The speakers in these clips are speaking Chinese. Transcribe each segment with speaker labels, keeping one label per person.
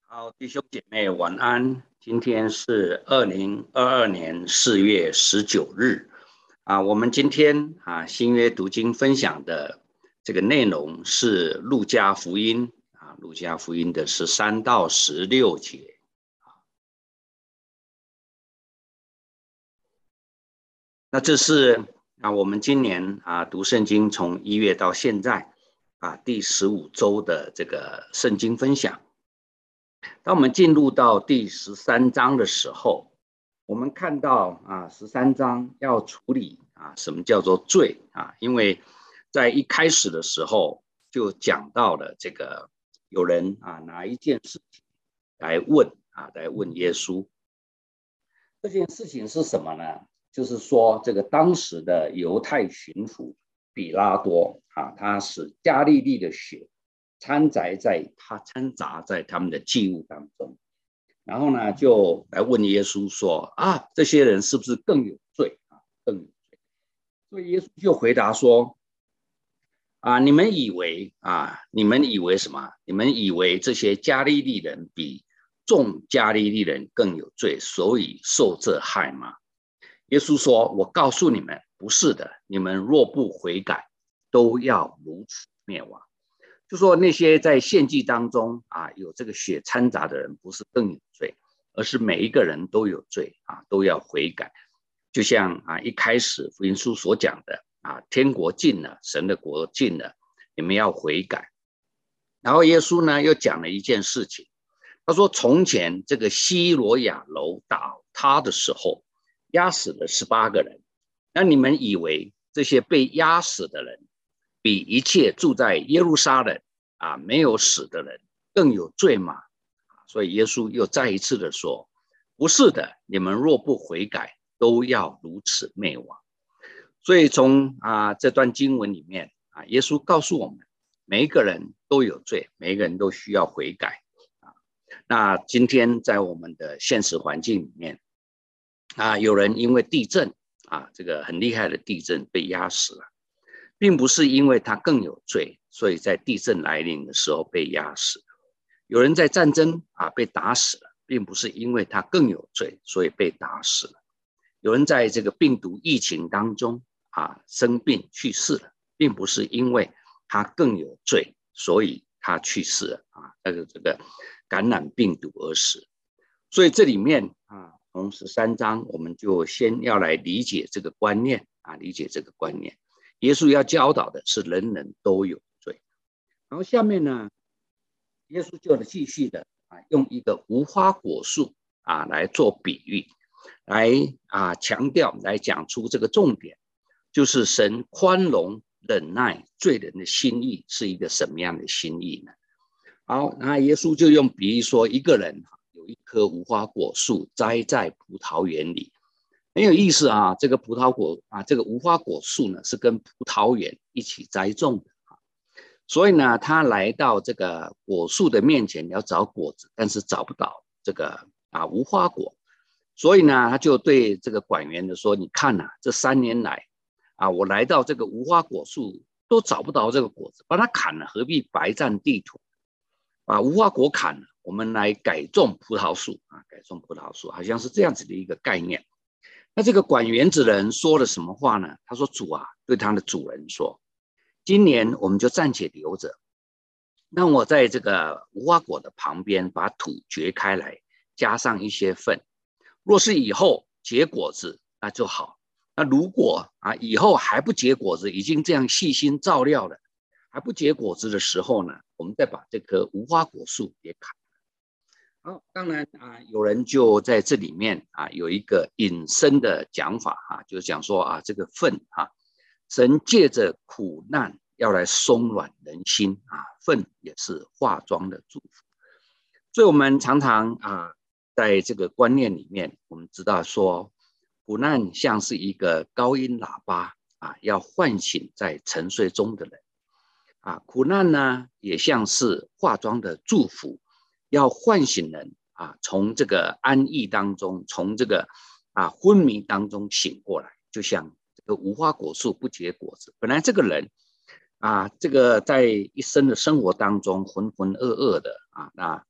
Speaker 1: 好，弟兄姐妹晚安。今天是2022年4月19日我们今天新约读经分享的这个内容是路加福音路加福音的13到16节。那这是我们今年读圣经从1月到现在第15周的这个圣经分享。当我们进入到第13章的时候，我们看到13章要处理什么叫做罪因为在一开始的时候就讲到了这个有人拿一件事情来问耶稣。这件事情是什么呢？就是说这个当时的犹太巡抚比拉多他使加利利的血掺杂在他们的祭物当中，然后呢就来问耶稣说这些人是不是更有罪更有罪。所以耶稣就回答说你们以为什么？你们以为这些加利利人比众加利利人更有罪，所以受这害吗？耶稣说，我告诉你们，不是的，你们若不悔改，都要如此灭亡。就说那些在献祭当中有这个血掺杂的人不是更有罪，而是每一个人都有罪都要悔改。就像一开始福音书所讲的天国近了，神的国近了，你们要悔改。然后耶稣呢又讲了一件事情，他说从前这个西罗亚楼倒塌的时候压死了18个人，那你们以为这些被压死的人比一切住在耶路撒冷没有死的人更有罪吗？所以耶稣又再一次的说，不是的，你们若不悔改，都要如此灭亡。所以从这段经文里面耶稣告诉我们，每一个人都有罪，每一个人都需要悔改那今天在我们的现实环境里面有人因为地震这个很厉害的地震被压死了，并不是因为他更有罪，所以在地震来临的时候被压死。有人在战争被打死了，并不是因为他更有罪，所以被打死了。有人在这个病毒疫情当中生病去世了，并不是因为他更有罪，所以他去世了这个感染病毒而死。所以这里面从13章我们就先要来理解这个观念理解这个观念。耶稣要教导的是人人都有罪。然后下面呢，耶稣就继续的用一个无花果树来做比喻，来强调，来讲出这个重点，就是神宽容忍耐罪人的心意是一个什么样的心意呢？好，那耶稣就用比喻说，一个人有一棵无花果树栽在葡萄园里，很有意思这个葡萄果这个无花果树呢是跟葡萄园一起栽种的所以呢他来到这个果树的面前要找果子，但是找不到这个无花果，所以呢他就对这个管园的说，你看这3年来我来到这个无花果树都找不到这个果子，把它砍了，何必白占地土？把无花果砍了，我们来改种葡萄树改种葡萄树，好像是这样子的一个概念。那这个管园子的人说了什么话呢？他说，主对他的主人说，今年我们就暂且留着，让我在这个无花果的旁边把土掘开来，加上一些粪，若是以后结果子那就好，那如果以后还不结果子，已经这样细心照料了还不结果子的时候呢，我们再把这棵无花果树也砍了。好，当然有人就在这里面有一个引申的讲法就是讲说这个粪神借着苦难要来松软人心粪也是化妆的祝福。所以我们常常在这个观念里面，我们知道说苦难像是一个高音喇叭要唤醒在沉睡中的人苦难呢也像是化妆的祝福，要唤醒人从这个安逸当中，从这个昏迷当中醒过来。就像这个无花果树不结果子，本来这个人这个在一生的生活当中浑浑噩噩的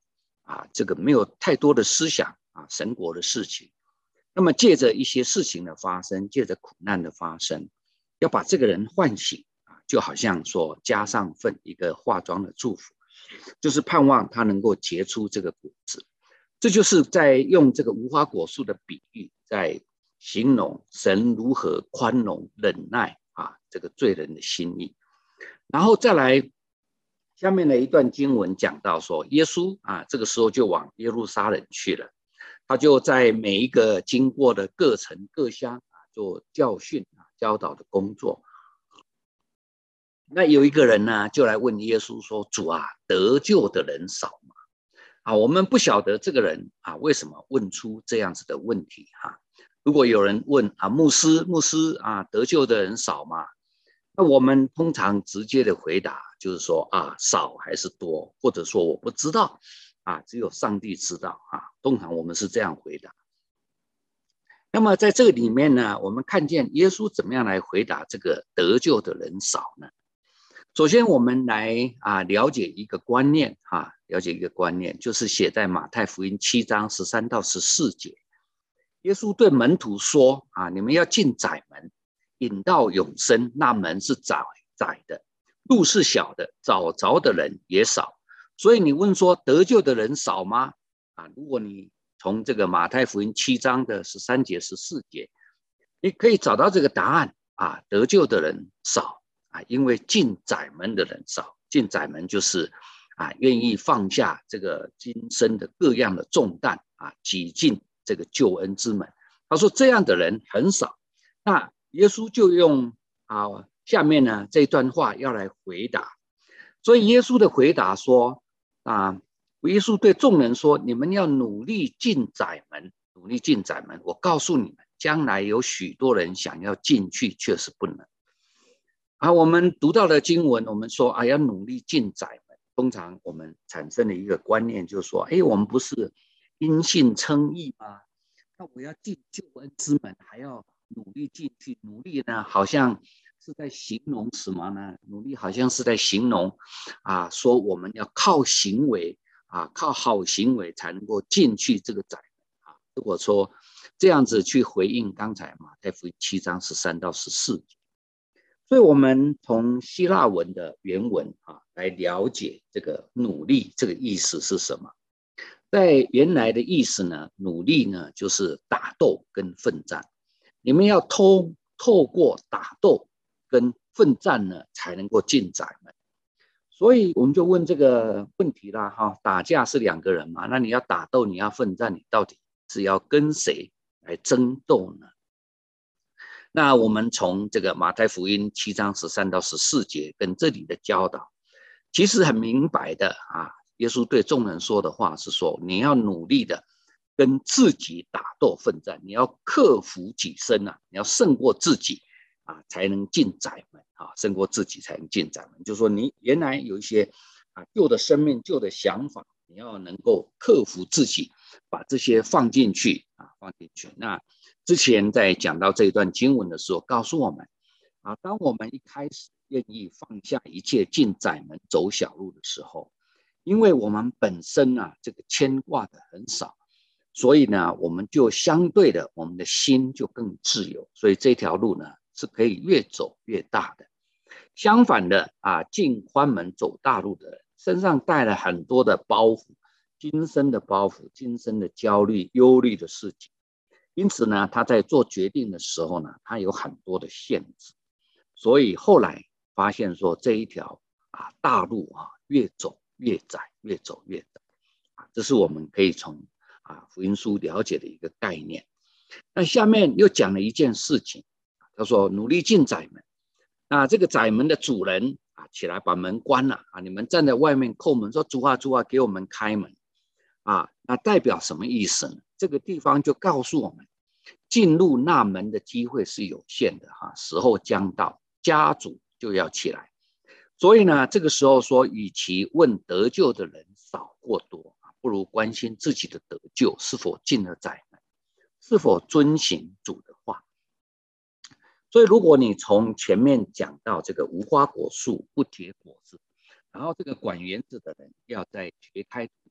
Speaker 1: 这个没有太多的思想神国的事情。那么借着一些事情的发生，借着苦难的发生，要把这个人唤醒就好像说加上份一个化妆的祝福，就是盼望他能够结出这个果子。这就是在用这个无花果树的比喻，在形容神如何宽容忍耐这个罪人的心意。然后再来下面的一段经文讲到说，耶稣这个时候就往耶路撒冷去了，他就在每一个经过的各城各乡做教训教导的工作。那有一个人呢，就来问耶稣说：“主得救的人少吗？”我们不晓得这个人为什么问出这样子的问题如果有人问牧师得救的人少吗？那我们通常直接的回答就是说少还是多，或者说我不知道只有上帝知道通常我们是这样回答。那么在这个里面呢，我们看见耶稣怎么样来回答这个得救的人少呢？首先我们来了解一个观念就是写在马太福音7章13到14节。耶稣对门徒说你们要进窄门，引到永生，那门是窄的，路是小的，找着的人也少。所以你问说得救的人少吗？如果你从这个马太福音7章的13节14节，你可以找到这个答案得救的人少因为进窄门的人少。进窄门就是愿意放下这个今生的各样的重担挤进这个救恩之门。他说这样的人很少。那耶稣就用下面呢这段话要来回答。所以耶稣的回答说耶稣对众人说，你们要努力进窄门，努力进窄门。我告诉你们，将来有许多人想要进去，却是不能。我们读到的经文，我们说要努力进窄门。通常我们产生的一个观念就是说，我们不是因信称义吗？那我要进救恩之门，还要努力进去。努力呢，好像是在形容什么呢？努力好像是在形容说我们要靠行为靠好行为才能够进去这个窄门如果说这样子去回应刚才马太福音7章13到14节。所以我们从希腊文的原文来了解这个努力这个意思是什么。在原来的意思呢，努力呢就是打斗跟奋战。你们要透过打斗跟奋战呢，才能够进窄门。所以我们就问这个问题啦打架是2个人嘛，那你要打斗，你要奋战，你到底是要跟谁来争斗呢？那我们从这个马太福音7章13到14节跟这里的教导，其实很明白的耶稣对众人说的话是说，你要努力的跟自己打斗奋战，你要克服己身你要胜过自己才能进窄门胜过自己才能进窄门。就是说你原来有一些旧的生命旧的想法，你要能够克服自己，把这些放进去那之前在讲到这一段经文的时候告诉我们当我们一开始愿意放下一切进窄门走小路的时候，因为我们本身这个牵挂的很少，所以呢我们就相对的我们的心就更自由，所以这条路呢是可以越走越大的。相反的进宽门走大路的人身上带了很多的包袱，今生的包袱，今生的焦虑忧虑的事情，因此呢他在做决定的时候呢，他有很多的限制。所以后来发现说这一条大路越走越窄，越走越窄这是我们可以从福音书了解的一个概念。那下面又讲了一件事情，他说努力进窄门。那这个窄门的主人起来把门关了你们站在外面叩门说，主主给我们开门那代表什么意思呢？这个地方就告诉我们，进入那门的机会是有限的时候将到，家主就要起来。所以呢这个时候说，与其问得救的人少或多不如关心自己的得救是否进了窄门，是否遵行主的话。所以如果你从前面讲到这个无花果树不结果子，然后这个管园子的人要在掘开土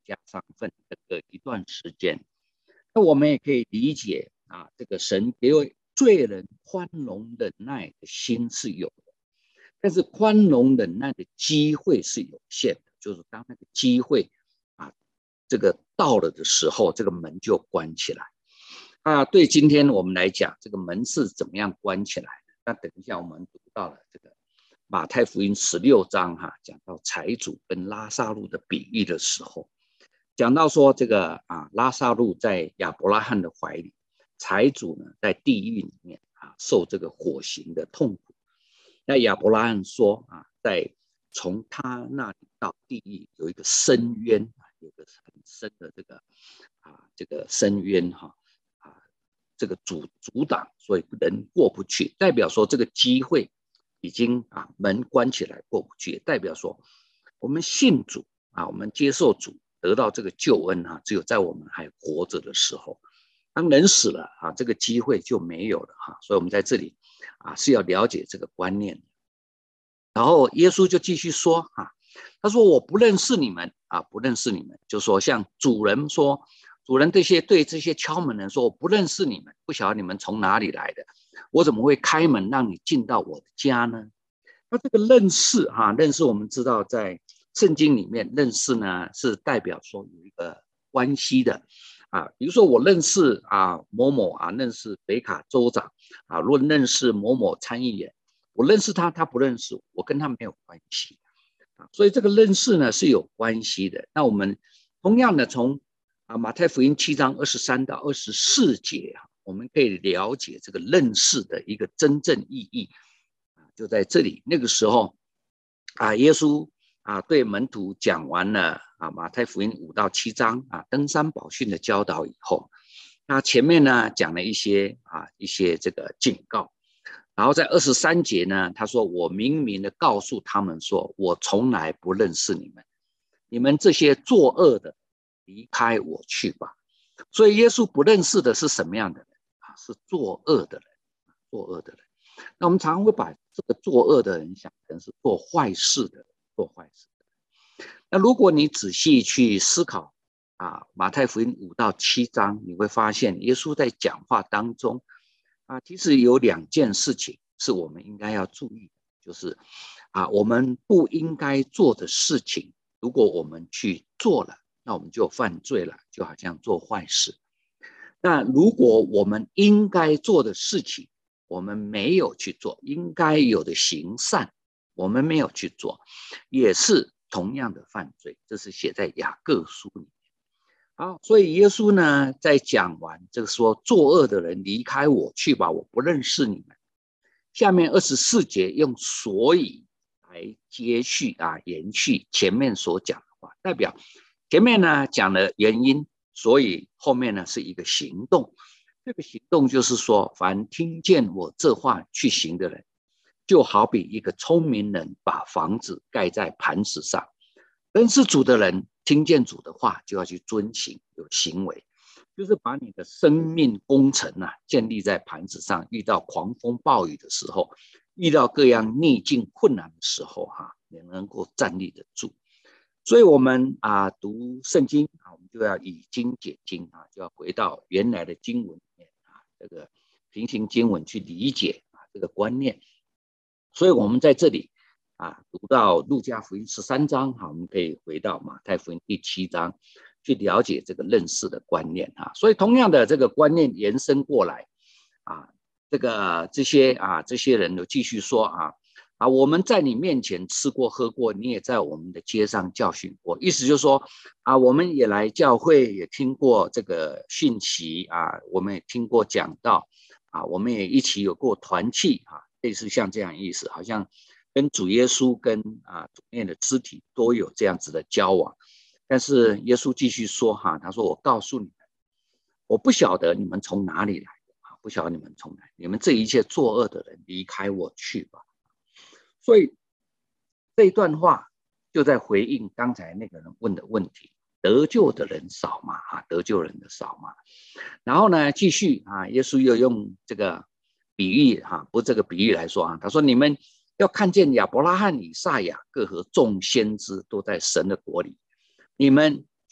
Speaker 1: 加上分这个一段时间。那我们也可以理解这个神给罪人宽容忍耐的心是有的，但是宽容忍耐的机会是有限的，就是当那个机会这个到了的时候，这个门就关起来。对今天我们来讲，这个门是怎么样关起来的？那等一下我们读到了这个马太福音16章讲到财主跟拉撒路的比喻的时候，讲到说这个拉撒路在亚伯拉罕的怀里，财主呢在地狱里面受这个火刑的痛苦。那亚伯拉罕说在从他那里到地狱有一个深渊，有一个很深的这个深渊这个阻挡，所以人过不去，代表说这个机会已经门关起来过不去，也代表说我们信主我们接受主得到这个救恩只有在我们还活着的时候，当人死了这个机会就没有了所以我们在这里是要了解这个观念。然后耶稣就继续说他说我不认识你们不认识你们，就说像主人说，主人对这些敲门人说，我不认识你们，不晓得你们从哪里来的，我怎么会开门让你进到我的家呢？那这个认识认识我们知道在圣经里面认识呢是代表说有一个关系的比如说我认识某某认识北卡州长如果认识某某参议员，我认识他，他不认识我跟他没有关系所以这个认识呢是有关系的。那我们同样的从马太福音7章23到24节我们可以了解这个认识的一个真正意义就在这里。那个时候耶稣对门徒讲完了马太福音5到7章登山宝训的教导以后，那前面呢讲了一些这个警告，然后在23节呢他说我明明的告诉他们说，我从来不认识你们，你们这些作恶的离开我去吧。所以耶稣不认识的是什么样的人是作恶的人，作恶的人。那我们常常会把这个作恶的人想成是做坏事的人，做坏事的人。那如果你仔细去思考马太福音5到7章，你会发现耶稣在讲话当中其实有2件事情是我们应该要注意的，就是我们不应该做的事情，如果我们去做了，那我们就犯罪了，就好像做坏事。那如果我们应该做的事情我们没有去做，应该有的行善我们没有去做，也是同样的犯罪。这是写在雅各书里面。好，所以耶稣呢在讲完这个说作恶的人离开我去吧，我不认识你们，下面24节用所以来接续延续前面所讲的话，代表前面呢讲了原因，所以后面呢是一个行动。这个行动就是说，凡听见我这话去行的人，就好比一个聪明人把房子盖在磐石上。认识主的人听见主的话就要去遵行，有行为，就是把你的生命工程建立在磐石上，遇到狂风暴雨的时候，遇到各样逆境困难的时候也能够站立得住。所以我们读圣经我们就要以经解经就要回到原来的经文里面这个平行经文去理解这个观念。所以我们在这里读到路加福音13章我们可以回到马太福音第7章去了解这个认识的观念所以同样的这个观念延伸过来这些人都继续说我们在你面前吃过喝过，你也在我们的街上教训过。意思就是说我们也来教会，也听过这个讯息我们也听过讲道我们也一起有过团契类似像这样意思，好像跟主耶稣跟主内的肢体都有这样子的交往。但是耶稣继续说他说我告诉你们，我不晓得你们从哪里来的不晓得你们从哪里，你们这一切作恶的人离开我去吧。所以这一段话就在回应刚才那个人问的问题，得救的人少吗得救人的少吗？然后呢继续耶稣又用这个比喻不是这个比喻来说他说你们要看见亚伯拉罕以撒雅各和众先知都在神的国里，你们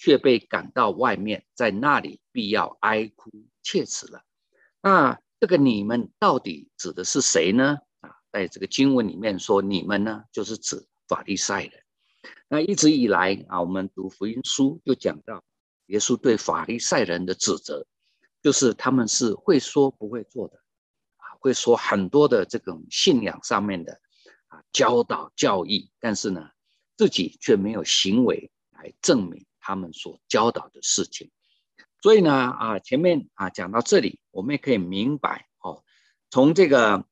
Speaker 1: 却被赶到外面，在那里必要哀哭切齿了。那这个你们到底指的是谁呢？在这个经文里面说你们呢，就是指法利赛人。那一直以来我们读福音书就讲到耶稣对法利赛人的指责，就是他们是会说不会做的，会说很多的这种信仰上面的教导教义，但是呢，自己却没有行为来证明他们所教导的事情。所以呢，前面讲到这里，我们也可以明白从这个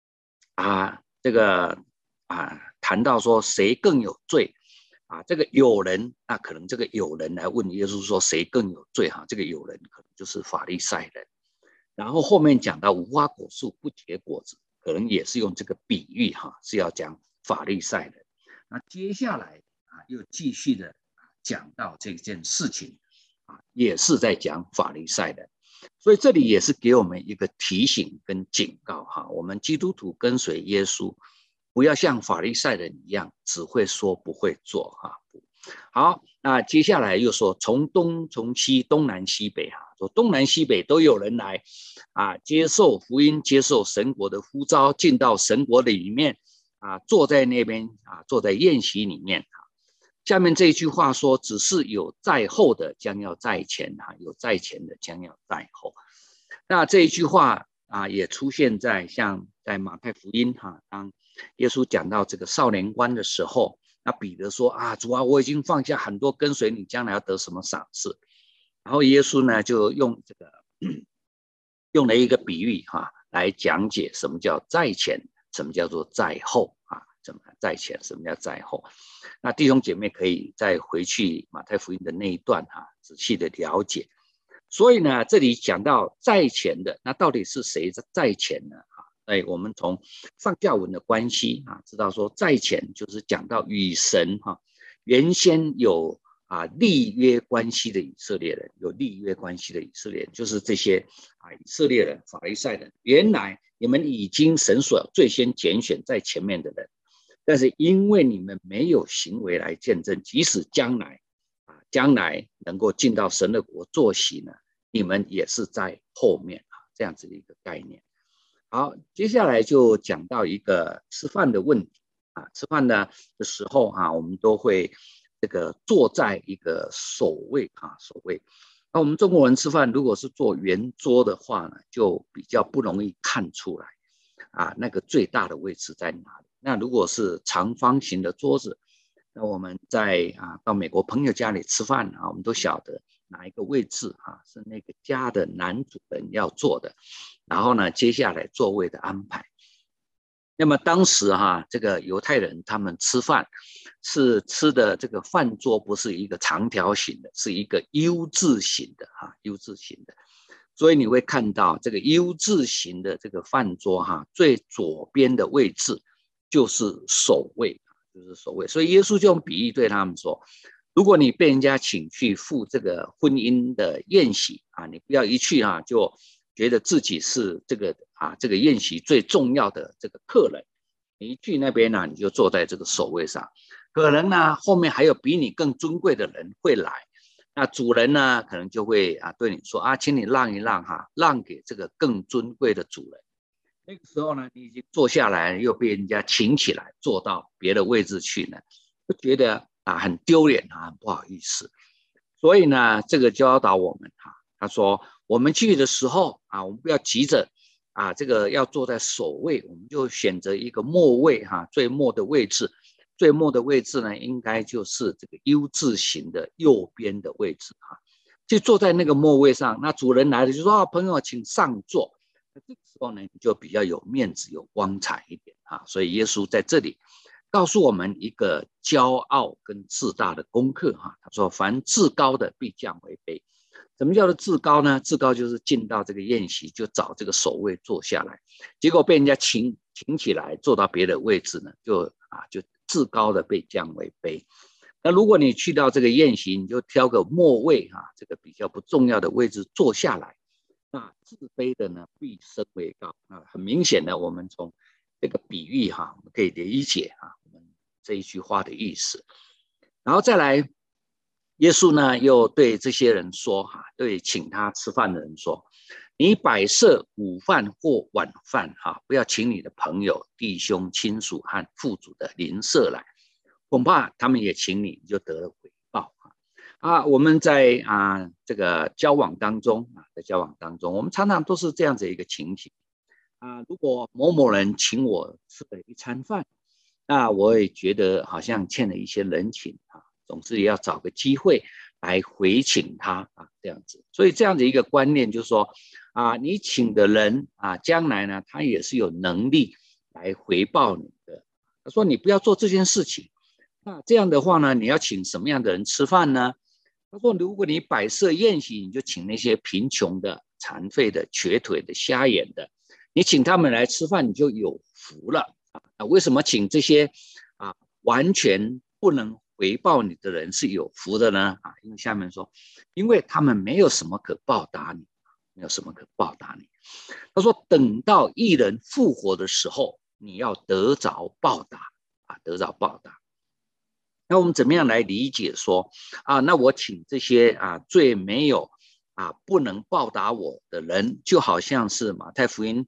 Speaker 1: 谈到说谁更有罪这个有人，那可能这个有人来问耶稣说谁更有罪这个有人可能就是法利赛人。然后后面讲到无花果树不结果子，可能也是用这个比喻是要讲法利赛人。那接下来又继续的讲到这件事情也是在讲法利赛人。所以这里也是给我们一个提醒跟警告我们基督徒跟随耶稣，不要像法利赛人一样只会说不会做好，那接下来又说从东从西东南西北说东南西北都有人来接受福音，接受神国的呼召，进到神国的里面坐在那边坐在宴席里面下面这一句话说只是有在后的将要在前有在前的将要在后。那这一句话也出现在像在马太福音当耶稣讲到这个少年官的时候，那彼得说主我已经放下很多跟随你，将来要得什么赏赐。然后耶稣呢就用这个用了一个比喻来讲解什么叫在前，什么叫做在后什么在前，什么叫在后。那弟兄姐妹可以再回去马太福音的那一段仔细的了解。所以呢这里讲到在前的，那到底是谁在前呢我们从上下文的关系知道说在前就是讲到与神原先有立约关系的以色列人，有立约关系的以色列人，就是这些以色列人法利赛人，原来你们已经神所最先拣选在前面的人，但是因为你们没有行为来见证，即使将来能够进到神的国坐席呢，你们也是在后面这样子的一个概念。好，接下来就讲到一个吃饭的问题吃饭的时候我们都会这个坐在一个首位首位。那我们中国人吃饭如果是坐圆桌的话呢，就比较不容易看出来那个最大的位置在哪里。那如果是长方形的桌子，那我们在到美国朋友家里吃饭我们都晓得哪一个位置是那个家的男主人要坐的，然后呢接下来座位的安排。那么当时这个犹太人他们吃饭是吃的这个饭桌不是一个长条形的，是一个 U 字形的U 字形的。所以你会看到这个 U 字形的这个饭桌最左边的位置就是首位，就是首位。所以耶稣就用比喻对他们说，如果你被人家请去赴这个婚姻的宴席你不要一去就觉得自己是这个宴席最重要的这个客人，你一去那边你就坐在这个首位上，可能呢后面还有比你更尊贵的人会来，那主人呢可能就会对你说请你让一让让给这个更尊贵的主人。那个时候呢你已经坐下来又被人家请起来坐到别的位置去呢，就觉得很丢脸很不好意思。所以呢这个教导我们他说我们去的时候我们不要急着这个要坐在首位，我们就选择一个末位最末的位置。最末的位置呢应该就是这个 U 字形的右边的位置就坐在那个末位上。那主人来了就说朋友请上座，那这个时候呢你就比较有面子有光彩一点所以耶稣在这里告诉我们一个骄傲跟自大的功课他说凡自高的必降为卑。什么叫做自高呢？自高就是进到这个宴席就找这个首位坐下来，结果被人家请起来坐到别的位置呢，就自高的被降为卑。那如果你去到这个宴席，你就挑个末位这个比较不重要的位置坐下来，那自卑的呢必升为高很明显的我们从这个比喻我们可以理解我们这一句话的意思。然后再来耶稣呢又对这些人说对请他吃饭的人说，你摆设午饭或晚饭不要请你的朋友、弟兄、亲属和富足的邻舍来，恐怕他们也请你，你就得了回报我们在这个交往当中我们常常都是这样子一个情形如果某某人请我吃了一餐饭，那我也觉得好像欠了一些人情总是也要找个机会来回请他这样子。所以这样的一个观念就是说你请的人将来呢，他也是有能力来回报你的。他说你不要做这件事情，那这样的话呢，你要请什么样的人吃饭呢？他说如果你摆设宴席，你就请那些贫穷的、残废的、瘸腿的、瞎眼的，你请他们来吃饭，你就有福了为什么请这些完全不能回报你的人是有福的呢因为下面说，因为他们没有什么可报答你，没有什么可报答你。他说等到义人复活的时候，你要得着报答得着报答。那我们怎么样来理解说那我请这些最没有不能报答我的人，就好像是马太福音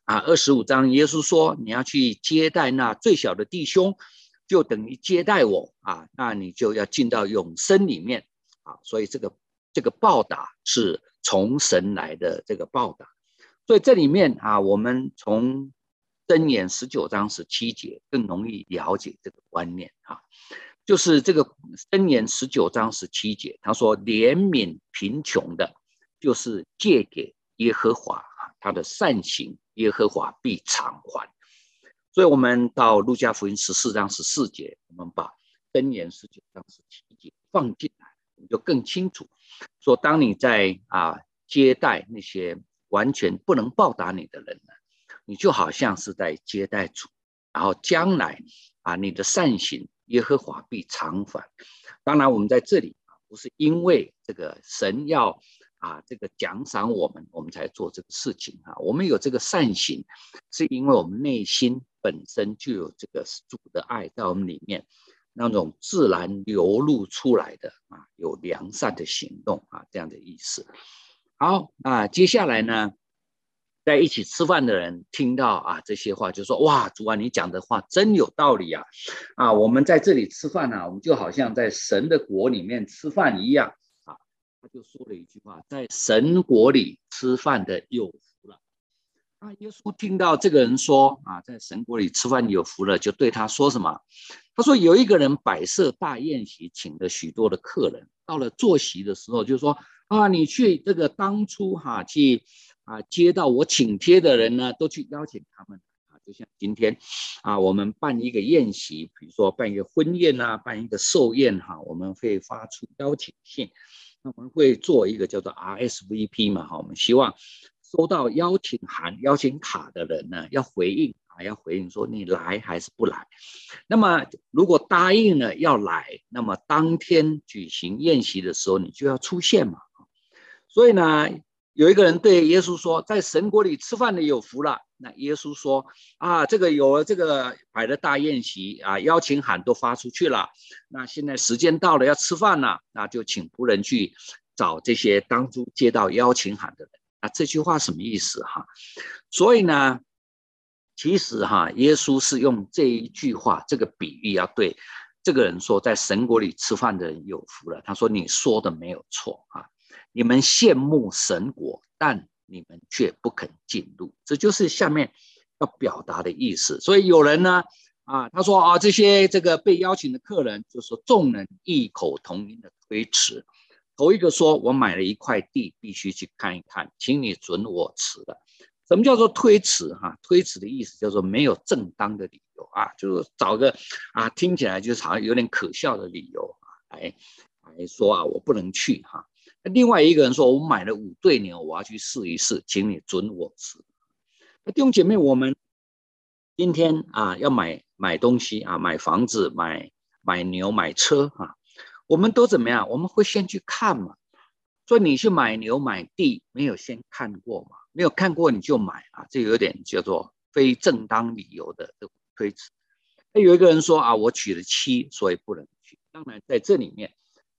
Speaker 1: 25章耶稣说，你要去接待那最小的弟兄，就等于接待我那你就要进到永生里面所以这个报答是从神来的这个报答。所以这里面我们从箴言19章17节更容易了解这个观念就是这个箴言19章17节，他说怜悯贫穷的，就是借给耶和华，他的善行耶和华必偿还。所以我们到路加福音14章14节，我们把箴言19章17节放进来，我们就更清楚说，当你在接待那些完全不能报答你的人呢，你就好像是在接待主，然后将来你的善行耶和华必偿还。当然我们在这里不是因为这个神要这个奖赏我们才做这个事情我们有这个善行，是因为我们内心本身就有这个主的爱在我们里面，那种自然流露出来的有良善的行动这样的意思。好接下来呢，在一起吃饭的人听到这些话，就说哇，主你讲的话真有道理我们在这里吃饭我们就好像在神的国里面吃饭一样他就说了一句话，在神国里吃饭的有福了耶稣听到这个人说在神国里吃饭有福了，就对他说什么？他说有一个人摆设大宴席，请了许多的客人，到了坐席的时候就说你去这个当初去接到我请帖的人呢，都去邀请他们就像今天我们办一个宴席，比如说办一个婚宴办一个寿宴我们会发出邀请信，我们会做一个叫做 RSVP 嘛我们希望收到邀请函、邀请卡的人呢，要回应说你来还是不来。那么如果答应了要来，那么当天举行宴席的时候，你就要出现嘛。所以呢，有一个人对耶稣说，在神国里吃饭的有福了。那耶稣说这个有了这个摆了大宴席邀请函都发出去了，那现在时间到了要吃饭了，那就请仆人去找这些当初接到邀请函的人。这句话什么意思所以呢，其实耶稣是用这一句话这个比喻要对这个人说，在神国里吃饭的人有福了。他说你说的没有错你们羡慕神国，但你们却不肯进入，这就是下面要表达的意思。所以有人呢他说这些这个被邀请的客人，就说众人异口同音的推辞。头一个说我买了一块地，必须去看一看，请你准我辞了。什么叫做推辞推辞的意思叫做没有正当的理由就是找个听起来就是好像有点可笑的理由来说我不能去另外一个人说我买了5对牛，我要去试一试，请你准我辞。弟兄姐妹，我们今天要买东西买房子、买牛、买车我们都怎么样？我们会先去看嘛。所以你去买牛买地，没有先看过嘛？没有看过你就买这有点叫做非正当理由的推辞。有一个人说我娶了妻，所以不能去。当然在这里面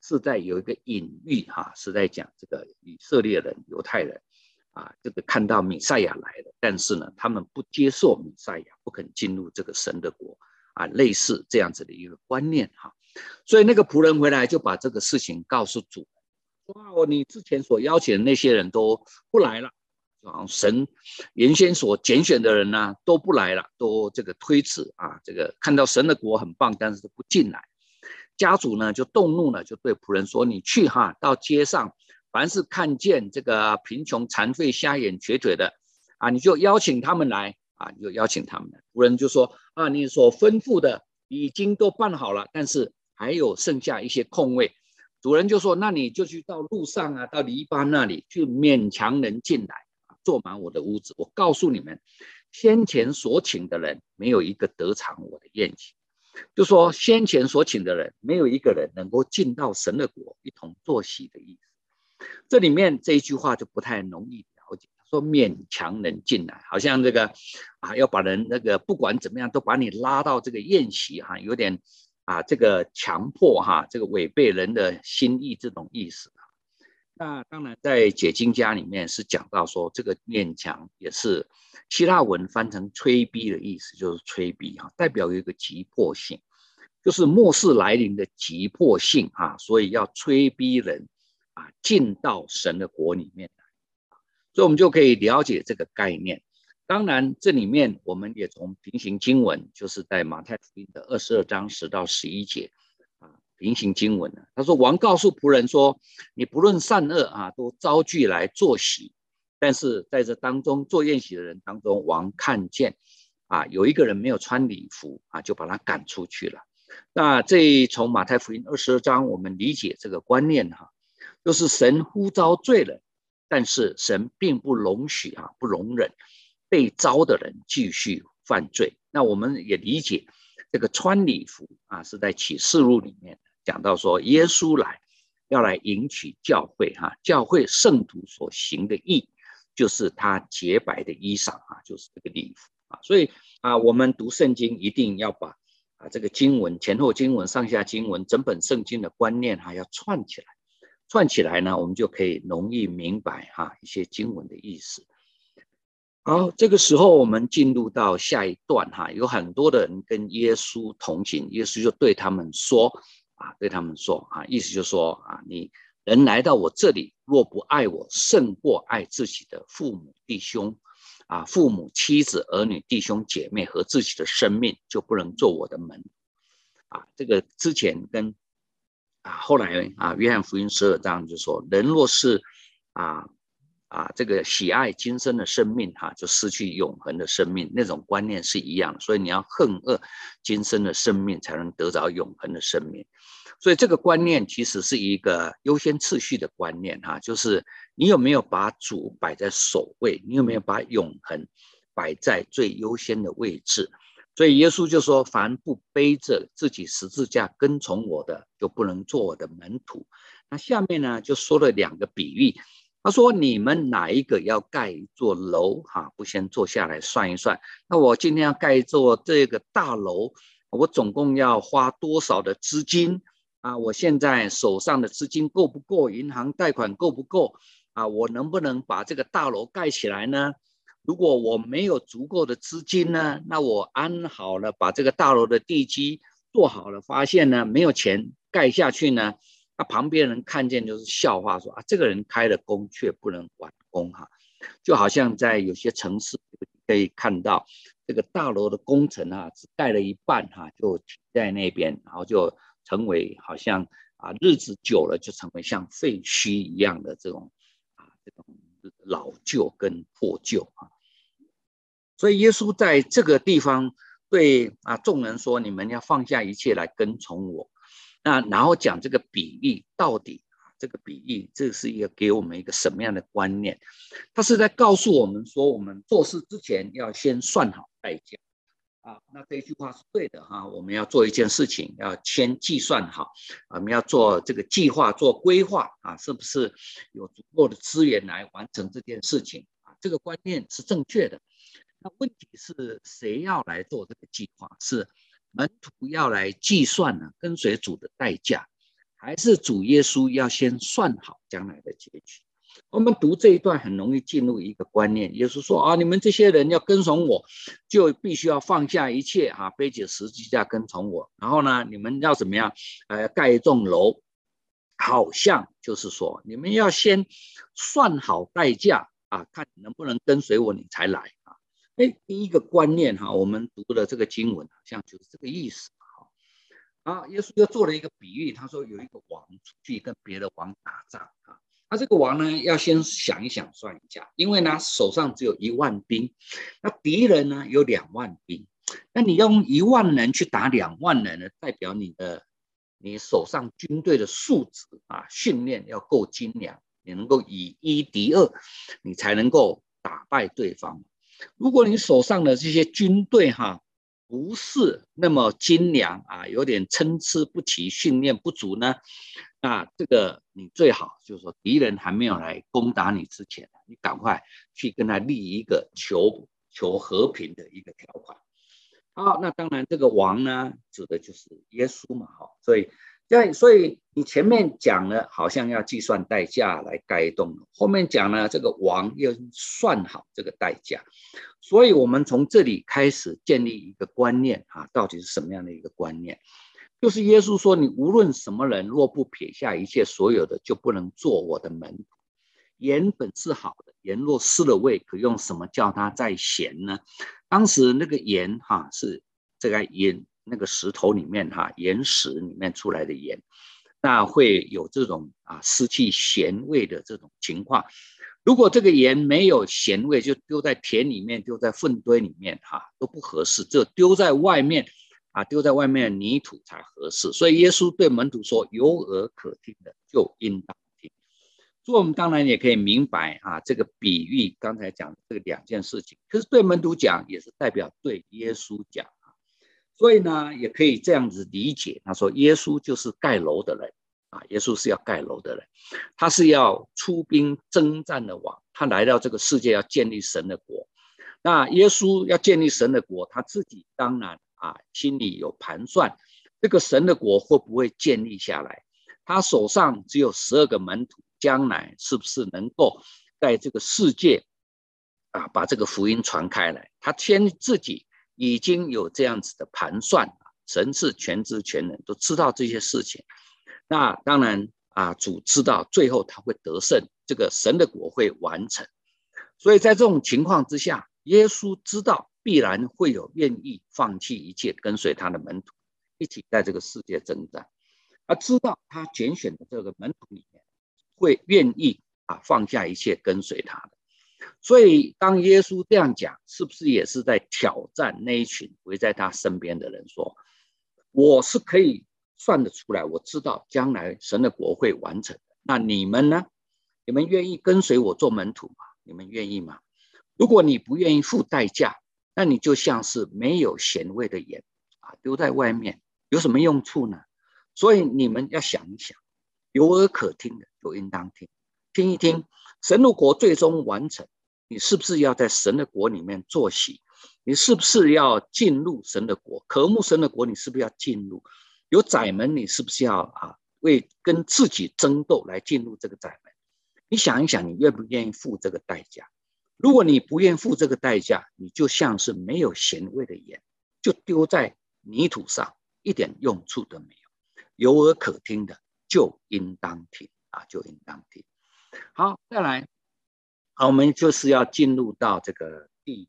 Speaker 1: 是在有一个隐喻是在讲这个以色列人、犹太人这个看到弥赛亚来了，但是呢，他们不接受弥赛亚，不肯进入这个神的国类似这样子的一个观念所以那个仆人回来就把这个事情告诉主，说你之前所邀请的那些人都不来了，神原先所拣选的人呢都不来了，都这个推迟这个看到神的国很棒，但是都不进来。家主呢就动怒了，就对仆人说：“你去到街上，凡是看见这个贫穷、残废、瞎眼、瘸腿的你就邀请他们来你就邀请他们来。”仆人就说：“你所吩咐的已经都办好了，但是还有剩下一些空位。”主人就说：“那你就去到路上到篱笆那里去勉强人进来坐满我的屋子。我告诉你们，先前所请的人没有一个得偿我的宴席。”就说先前所请的人没有一个人能够进到神的国一同坐席的意思。这里面这一句话就不太容易了解，说勉强人进来，好像这个要把人那个不管怎么样都把你拉到这个宴席有点这个强迫这个违背人的心意这种意思。那当然在解经家里面是讲到说，这个勉强也是希腊文翻成催逼的意思，就是催逼代表有一个急迫性，就是末世来临的急迫性所以要催逼人进到神的国里面来。所以我们就可以了解这个概念。当然这里面我们也从平行经文，就是在马太福音的22章10到11节平行经文他说：“王告诉仆人说，你不论善恶都招聚来坐席。但是在这当中做宴席的人当中，王看见有一个人没有穿礼服就把他赶出去了。”那这从马太福音22章我们理解这个观念就是神呼召罪人，但是神并不容许不容忍被招的人继续犯罪。那我们也理解这个穿礼服是在启示录里面讲到说，耶稣来要来迎娶教会教会圣徒所行的义，就是他洁白的衣裳就是这个礼服所以我们读圣经一定要把这个经文前后经文上下经文整本圣经的观念要串起来，串起来呢，我们就可以容易明白一些经文的意思。好，这个时候我们进入到下一段有很多的人跟耶稣同行，耶稣就对他们说意思就是说你人来到我这里，若不爱我胜过爱自己的父母弟兄父母妻子儿女弟兄姐妹和自己的生命，就不能做我的门这个之前跟后来约翰福音12章就说，人若是这个喜爱今生的生命就失去永恒的生命，那种观念是一样的。所以你要恨恶今生的生命，才能得着永恒的生命。所以这个观念其实是一个优先次序的观念就是你有没有把主摆在首位，你有没有把永恒摆在最优先的位置。所以耶稣就说，凡不背着自己十字架跟从我的，就不能做我的门徒。那下面呢就说了2个比喻，他说你们哪一个要盖一座楼不先坐下来算一算，那我今天要盖一座这个大楼，我总共要花多少的资金我现在手上的资金够不够，银行贷款够不够我能不能把这个大楼盖起来呢？如果我没有足够的资金呢，那我安好了把这个大楼的地基做好了，发现呢没有钱盖下去呢，那旁边人看见就是笑话，说这个人开了工却不能完工就好像在有些城市可以看到这个大楼的工程只盖了一半就停在那边，然后就成为好像日子久了就成为像废墟一样的这种老旧跟破旧所以耶稣在这个地方对众人说，你们要放下一切来跟从我。那然后讲这个比喻，到底这个比喻这是一个给我们一个什么样的观念？他是在告诉我们说，我们做事之前要先算好代价那这句话是对的我们要做一件事情要先计算好我们要做这个计划做规划是不是有足够的资源来完成这件事情这个观念是正确的。那问题是谁要来做这个计划？是门徒要来计算跟随主的代价， 还是主耶稣要先算好将来的结局？我们读这一段很容易进入一个观念，耶稣说啊，你们这些人要跟从我，就必须要放下一切啊，背起十字架跟从我。然后呢，你们要怎么样？盖一栋楼，好像就是说，你们要先算好代价啊，看能不能跟随我，你才来啊。第一个观念哈，我们读的这个经文好像就是这个意思。啊，耶稣就做了一个比喻，他说有一个王出去跟别的王打仗啊，他这个王呢要先想一想算一下，因为呢手上只有10000兵，那敌人呢有20000兵，那你用10000人去打20000人呢，代表你手上军队的素质啊，训练要够精良，你能够以1敌2，你才能够打败对方。如果你手上的这些军队不是那么精良啊，有点参差不齐，训练不足呢，那这个你最好就是说敌人还没有来攻打你之前，你赶快去跟他立一个求和平的一个条款。好，那当然这个王呢，指的就是耶稣嘛，所以你前面讲了，好像要计算代价来盖一栋楼，后面讲了这个王要算好这个代价，所以我们从这里开始建立一个观念啊，到底是什么样的一个观念？就是耶稣说，你无论什么人，若不撇下一切所有的，就不能做我的门徒。盐本是好的，盐若失了味，可用什么叫它再咸呢？当时那个盐是这个盐那个石头里面岩石里面出来的盐，那会有这种失去咸味的这种情况。如果这个盐没有咸味，就丢在田里面，丢在粪堆里面都不合适，只有丢在外面丢在外面的泥土才合适。所以耶稣对门徒说，有耳可听的就应当听。所以我们当然也可以明白这个比喻刚才讲的这2件事情，可是对门徒讲也是代表对耶稣讲所以呢也可以这样子理解，他说耶稣就是盖楼的人耶稣是要盖楼的人，他是要出兵征战的王，他来到这个世界要建立神的国。那耶稣要建立神的国，他自己当然心里有盘算，这个神的国会不会建立下来，他手上只有12个门徒，将来是不是能够在这个世界把这个福音传开来，他先自己已经有这样子的盘算，神是全知全能，都知道这些事情。那当然主知道最后他会得胜，这个神的国会完成。所以在这种情况之下，耶稣知道必然会有愿意放弃一切跟随他的门徒一起在这个世界征战，他知道他拣选的这个门徒里面会愿意放下一切跟随他的。所以当耶稣这样讲，是不是也是在挑战那一群围在他身边的人，说我是可以算得出来，我知道将来神的国会完成的，那你们呢？你们愿意跟随我做门徒吗？你们愿意吗？如果你不愿意付代价，那你就像是没有咸味的盐丢在外面，有什么用处呢？所以你们要想一想，有耳可听的就应当听，听一听神的国最终完成，你是不是要在神的国里面坐席？你是不是要进入神的国？渴慕神的国，你是不是要进入？有窄门，你是不是要为跟自己争斗来进入这个窄门？你想一想，你愿不愿意付这个代价？如果你不愿付这个代价，你就像是没有咸味的盐，就丢在泥土上，一点用处都没有。有耳可听的就应当听就应当听。好，再来我们就是要进入到这个第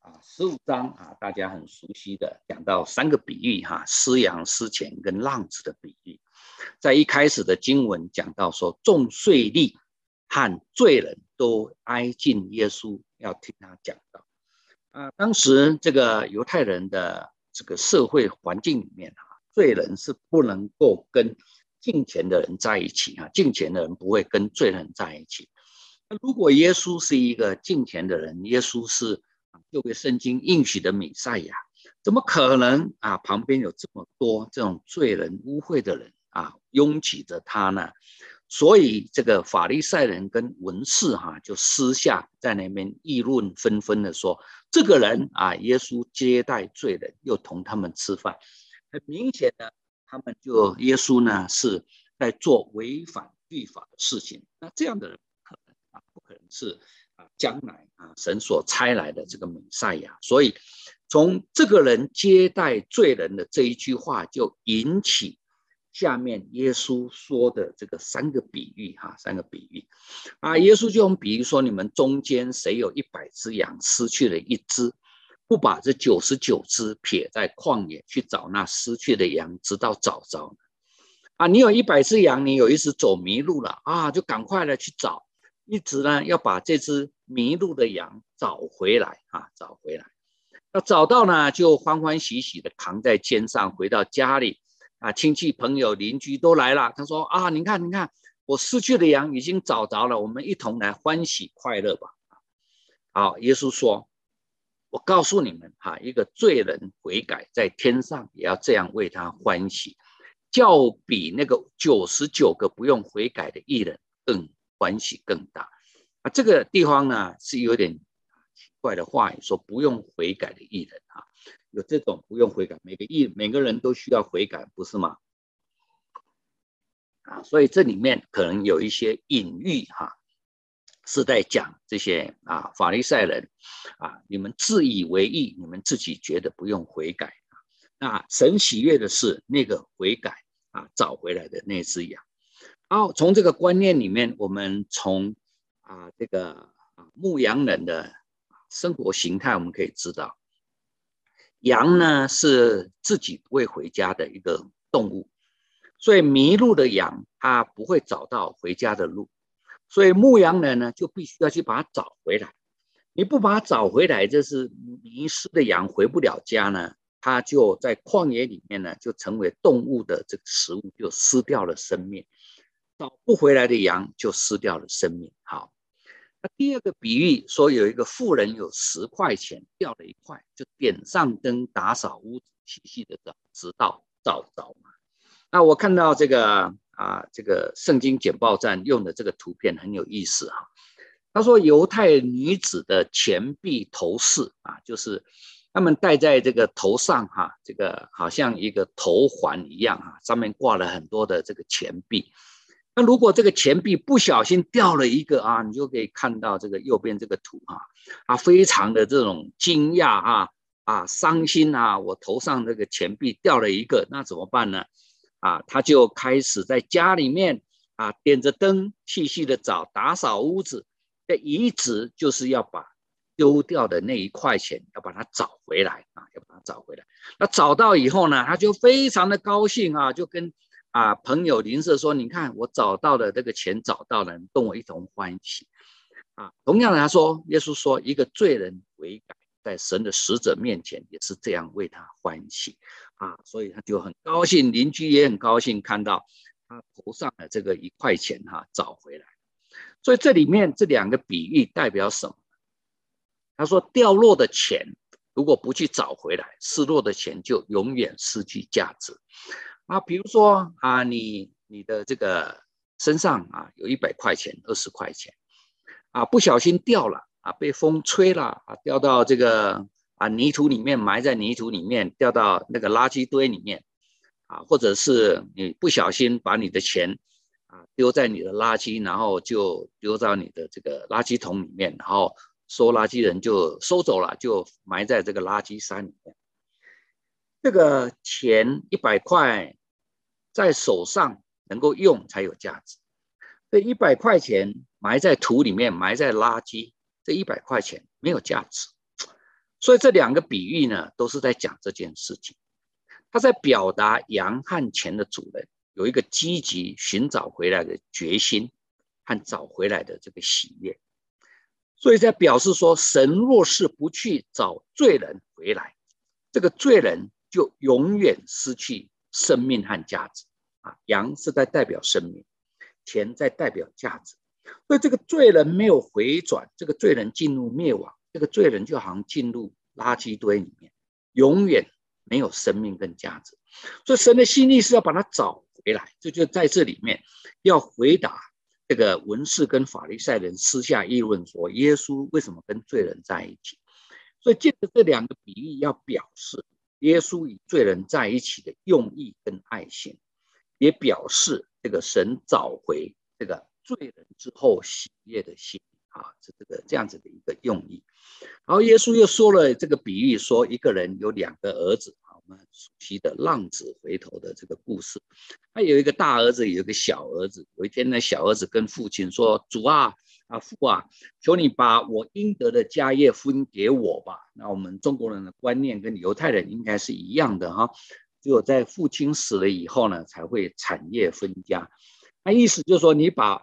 Speaker 1: 15章大家很熟悉的，讲到3个比喻失羊、失钱跟浪子的比喻。在一开始的经文讲到说，众税吏和罪人都挨近耶稣，要听他讲道当时这个犹太人的这个社会环境里面罪人是不能够跟敬虔的人在一起敬虔的人不会跟罪人在一起。那如果耶稣是一个敬虔的人，耶稣是旧约圣经应许的弥赛亚，怎么可能旁边有这么多这种罪人污秽的人拥挤着他呢？所以这个法利赛人跟文士就私下在那边议论纷纷的说，这个人耶稣接待罪人，又同他们吃饭，很明显的他们就耶稣呢是在做违反律法的事情，那这样的人不可能是将来神所差来的这个弥赛亚。所以从这个人接待罪人的这一句话，就引起下面耶稣说的这个三个比喻耶稣就用比喻说，你们中间谁有100只羊，失去了1只，不把这99只撇在旷野去找那失去的羊，直到找着呢？你有100只羊，你有1只走迷路了就赶快的去找，一直呢要把这只迷路的羊找回来找回来。那找到呢，就欢欢喜喜的扛在肩上，回到家里亲戚朋友邻居都来了。他说你看我失去的羊已经找着了，我们一同来欢喜快乐吧。好，耶稣说，我告诉你们一个罪人悔改，在天上也要这样为他欢喜，较比那个99个不用悔改的义人更欢喜更大。这个地方呢是有点奇怪的话语，说不用悔改的义人有这种不用悔改，每个人都需要悔改，不是吗？所以这里面可能有一些隐喻是在讲这些法利赛人你们自以为义，你们自己觉得不用悔改那神喜悦的是那个悔改找回来的那只羊。好，从这个观念里面，我们从这个牧羊人的生活形态，我们可以知道，羊呢是自己会回家的一个动物，所以迷路的羊它不会找到回家的路，所以牧羊人呢就必须要去把它找回来。你不把它找回来，就是迷失的羊回不了家呢，它就在旷野里面呢就成为动物的这个食物，就失掉了生命。找不回来的羊就失掉了生命。好，那第二个比喻说，有一个妇人有10块钱，掉了1块，就点上灯打扫屋子，细细的找，直到找着。那我看到这个圣经简报站用的这个图片很有意思他说犹太女子的钱币头饰就是他们戴在这个头上这个好像一个头环一样上面挂了很多的这个钱币。那如果这个钱币不小心掉了一个你就可以看到这个右边这个图非常的这种惊讶伤心我头上这个钱币掉了一个，那怎么办呢？他就开始在家里面点着灯，细细的找，打扫屋子。一直就是要把丢掉的那1块钱要把它找回来要把它找回来。那找到以后呢，他就非常的高兴就跟朋友邻舍说，你看我找到了这个钱，找到了，跟我一同欢喜同样的他说，耶稣说一个罪人悔改，在神的使者面前也是这样为他欢喜所以他就很高兴，邻居也很高兴看到他头上的这个1块钱找回来。所以这里面这2个比喻代表什么？他说掉落的钱如果不去找回来，失落的钱就永远失去价值比如说你的这个身上有100块钱、20块钱不小心掉了被风吹了掉到这个泥土里面，埋在泥土里面，掉到那个垃圾堆里面或者是你不小心把你的钱丢在你的垃圾，然后就丢到你的这个垃圾桶里面，然后收垃圾人就收走了，就埋在这个垃圾山里面。这个钱100块在手上能够用才有价值，这100块钱埋在土里面，埋在垃圾，这100块钱没有价值。所以这2个比喻呢，都是在讲这件事情。他在表达羊和钱的主人有一个积极寻找回来的决心和找回来的这个喜悦，所以在表示说，神若是不去找罪人回来，这个罪人就永远失去生命和价值羊是在代表生命，钱在代表价值。所以这个罪人没有回转，这个罪人进入灭亡，这个罪人就好像进入垃圾堆里面，永远没有生命跟价值。所以神的心意是要把他找回来，这就在这里面要回答这个文士跟法利赛人私下议论说，耶稣为什么跟罪人在一起。所以借着这2个比喻要表示耶稣与罪人在一起的用意跟爱心，也表示这个神找回这个罪人之后喜悦的心啊，是这样子的一个用意。然后耶稣又说了这个比喻，说一个人有2个儿子啊，我们很熟悉的浪子回头的这个故事。他有一个大儿子，有一个小儿子。有一天呢，小儿子跟父亲说：“主啊，父啊，求你把我应得的家业分给我吧。”那我们中国人的观念跟犹太人应该是一样的哈，只有在父亲死了以后呢，才会产业分家。那意思就是说，你把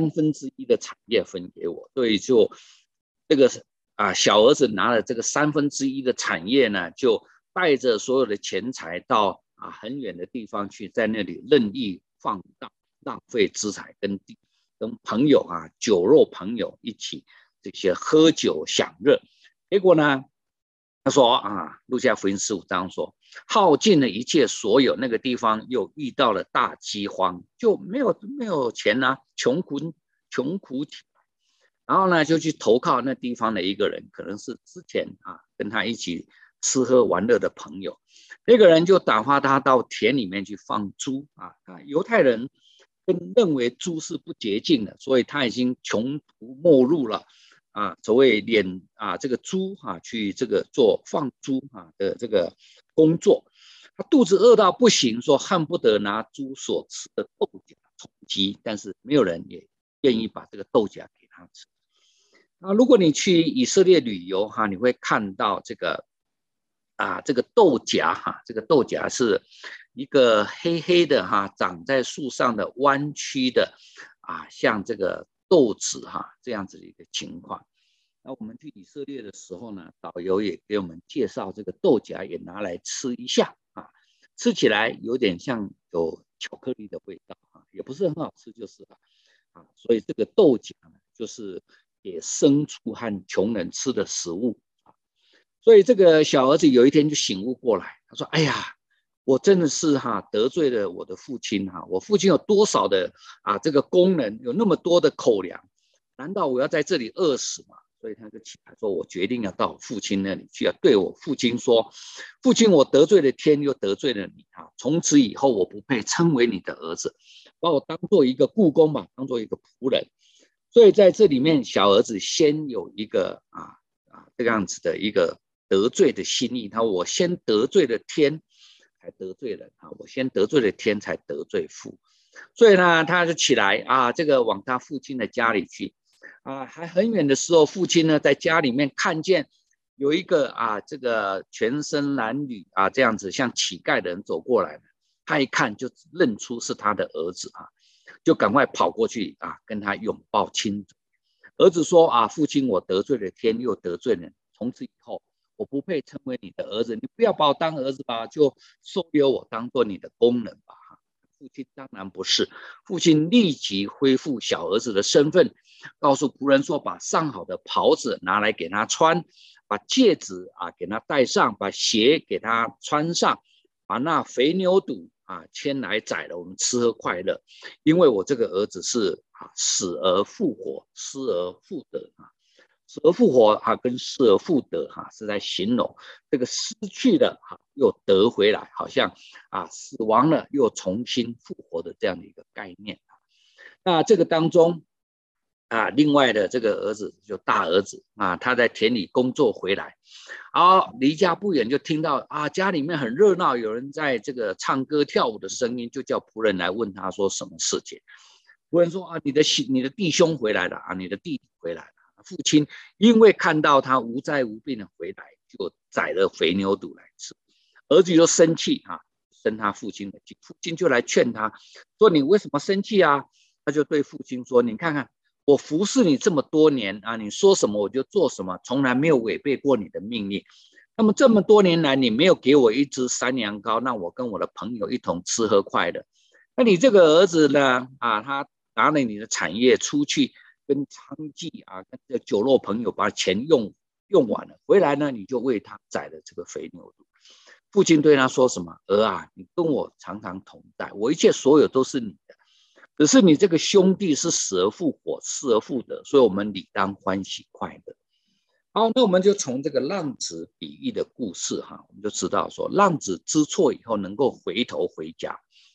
Speaker 1: 1/3的产业分给我，所以就这个小儿子拿了这个1/3的产业呢，就带着所有的钱财到很远的地方去，在那里任意放荡，浪费资财，跟朋友酒肉朋友一起这些喝酒享乐。结果呢，他说路加福音15章说，耗尽了一切所有，那个地方又遇到了大饥荒，就没有钱穷苦起来。然后呢，就去投靠那地方的一个人，可能是之前跟他一起吃喝玩乐的朋友。那个人就打发他到田里面去放猪犹太人认为猪是不洁净的，所以他已经穷途末路了所谓这个猪去这个做放猪的这个工作。他肚子饿到不行，说恨不得拿猪所吃的豆荚充饥，但是没有人也愿意把这个豆荚给他吃。如果你去以色列旅游你会看到这个这个豆荚这个豆荚是一个黑黑的长在树上的弯曲的像这个豆子这样子的一个情况。那我们去以色列的时候呢，导游也给我们介绍这个豆荚也拿来吃一下吃起来有点像有巧克力的味道也不是很好吃就是所以这个豆荚呢，就是给牲畜和穷人吃的食物所以这个小儿子有一天就醒悟过来，他说：“哎呀，我真的是得罪了我的父亲我父亲有多少的这个工人，有那么多的口粮，难道我要在这里饿死吗？”所以他就起来说：“我决定要到父亲那里去，要对我父亲说，父亲，我得罪了天，又得罪了你从此以后我不配称为你的儿子，把我当做一个雇工吧，当做一个仆人。”所以在这里面，小儿子先有一个这个样子的一个得罪的心意，我先得罪了天，才得罪人我先得罪了天，才得罪父。所以呢，他就起来这个往他父亲的家里去还很远的时候，父亲呢在家里面看见有一个这个全身褴褛这样子像乞丐的人走过来，他一看就认出是他的儿子就赶快跑过去跟他拥抱亲嘴。儿子说父亲，我得罪了天，又得罪人，从此以后我不配称为你的儿子，你不要把我当儿子吧，就收留我当做你的工人吧。父亲当然不是，父亲立即恢复小儿子的身份，告诉仆人说，把上好的袍子拿来给他穿，把戒指给他戴上，把鞋给他穿上，把那肥牛肚牵来宰了，我们吃喝快乐。因为我这个儿子是死而复活，失而复得死而复活跟失而复得是在形容这个失去了又得回来，好像死亡了又重新复活的这样的一个概念那这个当中另外的这个儿子就大儿子他在田里工作回来，离家不远就听到家里面很热闹，有人在这个唱歌跳舞的声音，就叫仆人来问他说什么事情。仆人说你的弟兄回来了你的弟弟回来了。父亲因为看到他无灾无病的回来，就宰了肥牛肚来吃。儿子就生气生他父亲的气，父亲就来劝他说：“你为什么生气他就对父亲说：“你看看，我服侍你这么多年你说什么我就做什么，从来没有违背过你的命令。那么这么多年来，你没有给我一只山羊羔，让我跟我的朋友一同吃喝快乐。那你这个儿子呢他拿了你的产业出去。”跟娼妓跟酒肉朋友把钱用完了，回来呢你就为他宰了这个肥牛肚。父亲对他说什么？儿你跟我常常同在，我一切所有都是你的，只是你这个兄弟是死而复活，失而复得，所以我们理当欢喜快乐。好，那我们就从这个浪子比喻的故事我们就知道说，浪子知错以后能够回头回家，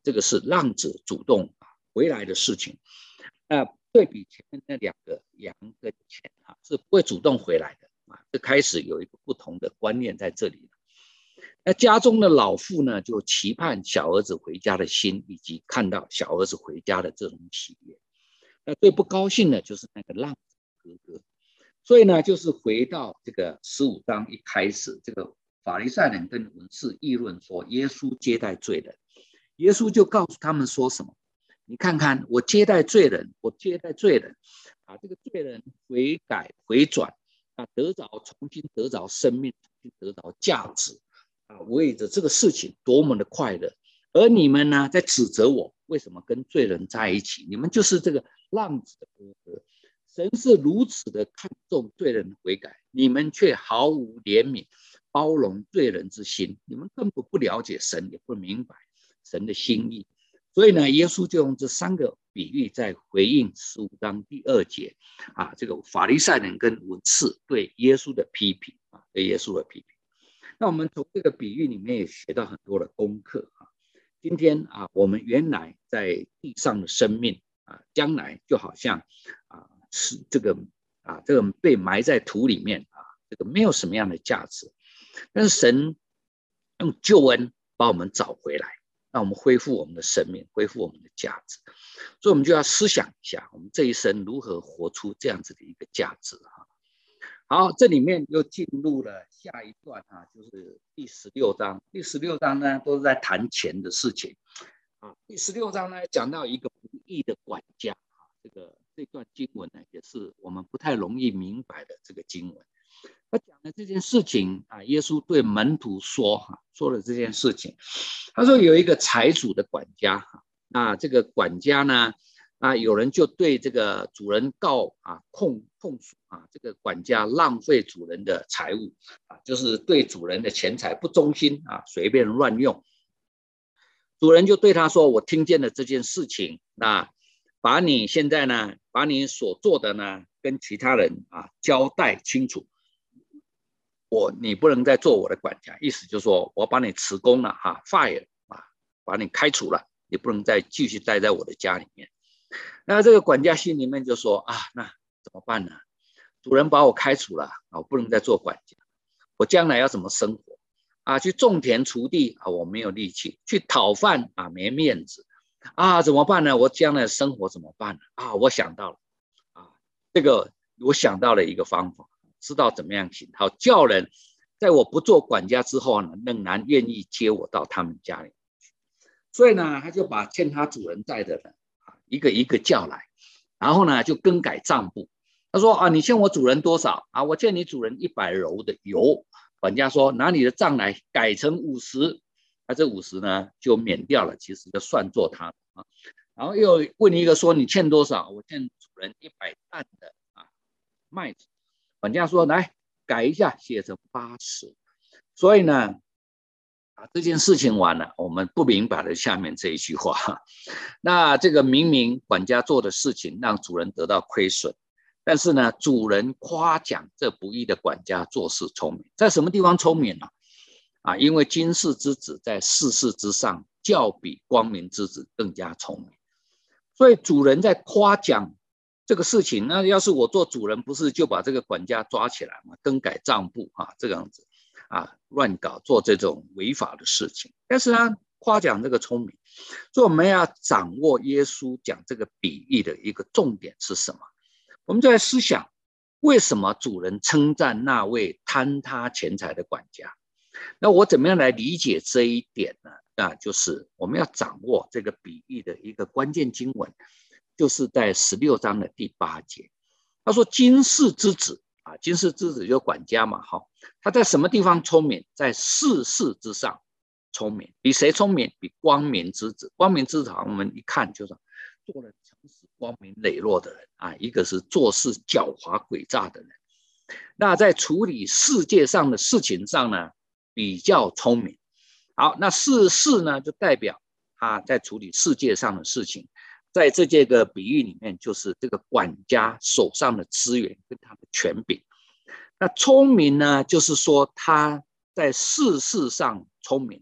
Speaker 1: 这个是浪子主动回来的事情。对比前面那2个羊跟钱是不会主动回来的这开始有一个不同的观念在这里。那家中的老妇呢，就期盼小儿子回家的心，以及看到小儿子回家的这种喜悦。那最不高兴的就是那个浪子哥哥。所以呢，就是回到这个15章一开始，这个法利赛人跟文士议论说耶稣接待罪人，耶稣就告诉他们说什么？你看看我接待罪人，我接待罪人这个罪人悔改回转重新得着生命，重新得着价值为着这个事情多么的快乐。而你们呢，在指责我为什么跟罪人在一起？你们就是这个浪子的哥哥。神是如此的看重罪人的悔改，你们却毫无怜悯包容罪人之心，你们根本不了解神，也不明白神的心意。所以呢，耶稣就用这3个比喻在回应15章第2节这个法利赛人跟文士对耶稣的批评对耶稣的批评。那我们从这个比喻里面也学到很多的功课今天我们原来在地上的生命将来就好像是这个被埋在土里面这个没有什么样的价值，但是神用救恩把我们找回来，让我们恢复我们的生命，恢复我们的价值。所以我们就要思想一下，我们这一生如何活出这样子的一个价值好，这里面又进入了下一段就是第16章。第16章呢，都是在谈钱的事情第16章呢，讲到一个不义的管家这段经文呢，也是我们不太容易明白的这个经文。他讲的这件事情耶稣对门徒说了这件事情。他说有一个财主的管家那这个管家呢有人就对这个主人告控诉这个管家浪费主人的财物就是对主人的钱财不忠心随便乱用。主人就对他说，我听见了这件事情，那把你现在呢，把你所做的呢跟其他人交代清楚，你不能再做我的管家，意思就是说我把你辞工了fire 把你开除了，你不能再继续待在我的家里面。那这个管家心里面就说那怎么办呢？主人把我开除了我不能再做管家，我将来要怎么生活去种田锄地我没有力气，去讨饭没面子怎么办呢？我将来生活怎么办呢？我想到了我想到了一个方法，知道怎么样行，好叫人在我不做管家之后呢，仍然愿意接我到他们家里去。所以呢，他就把欠他主人债的人一个一个叫来，然后呢就更改账簿。他说你欠我主人多少我欠你主人100篓的油。管家说拿你的账来改成50，这50呢就免掉了，其实就算作他然后又问一个说你欠多少？我欠主人100担的麦子。管家说来改一下，写成80。所以呢这件事情完了，我们不明白了下面这一句话那这个明明管家做的事情让主人得到亏损，但是呢主人夸奖这不义的管家做事聪明。在什么地方聪明呢因为今世之子在世事之上较比光明之子更加聪明。所以主人在夸奖这个事情，那要是我做主人，不是就把这个管家抓起来嘛，更改账簿这个样子乱搞做这种违法的事情。但是他夸奖这个聪明。所以我们要掌握耶稣讲这个比喻的一个重点是什么？我们就来思想，为什么主人称赞那位贪他钱财的管家？那我怎么样来理解这一点呢？就是我们要掌握这个比喻的一个关键经文，就是在16章的第8节。他说今世之子今世之子就是管家嘛他在什么地方聪明？在世事之上聪明。比谁聪明？比光明之子。光明之子我们一看就是做了诚实光明磊落的人一个是做事狡猾诡诈的人。那在处理世界上的事情上呢比较聪明。好，那世事呢就代表他在处理世界上的事情。在这个比喻里面，就是这个管家手上的资源跟他的权柄。那聪明呢，就是说他在世事上聪明，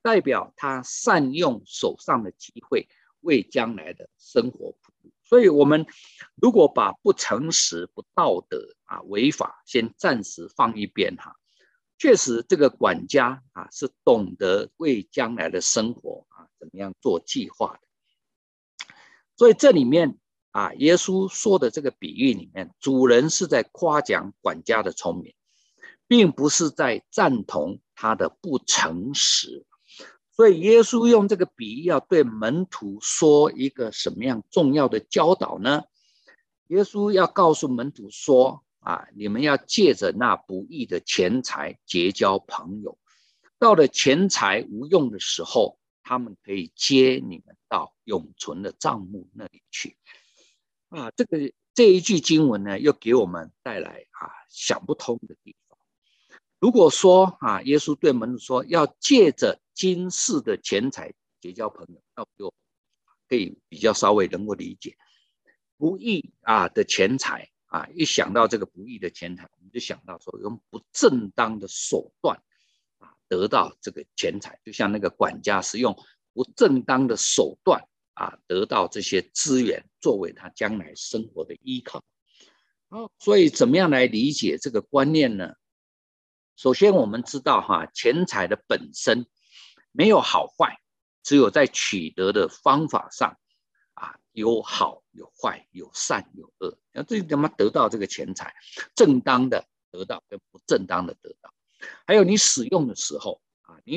Speaker 1: 代表他善用手上的机会，为将来的生活铺路。所以我们如果把不诚实、不道德违法先暂时放一边确实这个管家是懂得为将来的生活怎么样做计划的。所以这里面耶稣说的这个比喻里面，主人是在夸奖管家的聪明，并不是在赞同他的不诚实。所以耶稣用这个比喻要对门徒说一个什么样重要的教导呢？耶稣要告诉门徒说你们要借着那不义的钱财结交朋友，到了钱财无用的时候，他们可以接你们到永存的帐幕那里去。这一句经文呢，又给我们带来想不通的地方。如果说耶稣对门徒说要借着今世的钱财结交朋友，那我就可以比较稍微能够理解。不义的钱财一想到这个不义的钱财，我们就想到说用不正当的手段得到这个钱财，就像那个管家是用不正当的手段得到这些资源，作为他将来生活的依靠。所以怎么样来理解这个观念呢？首先我们知道钱财的本身没有好坏，只有在取得的方法上有好有坏，有善有恶。这怎么得到这个钱财？正当的得到跟不正当的得到，还有你使用的时候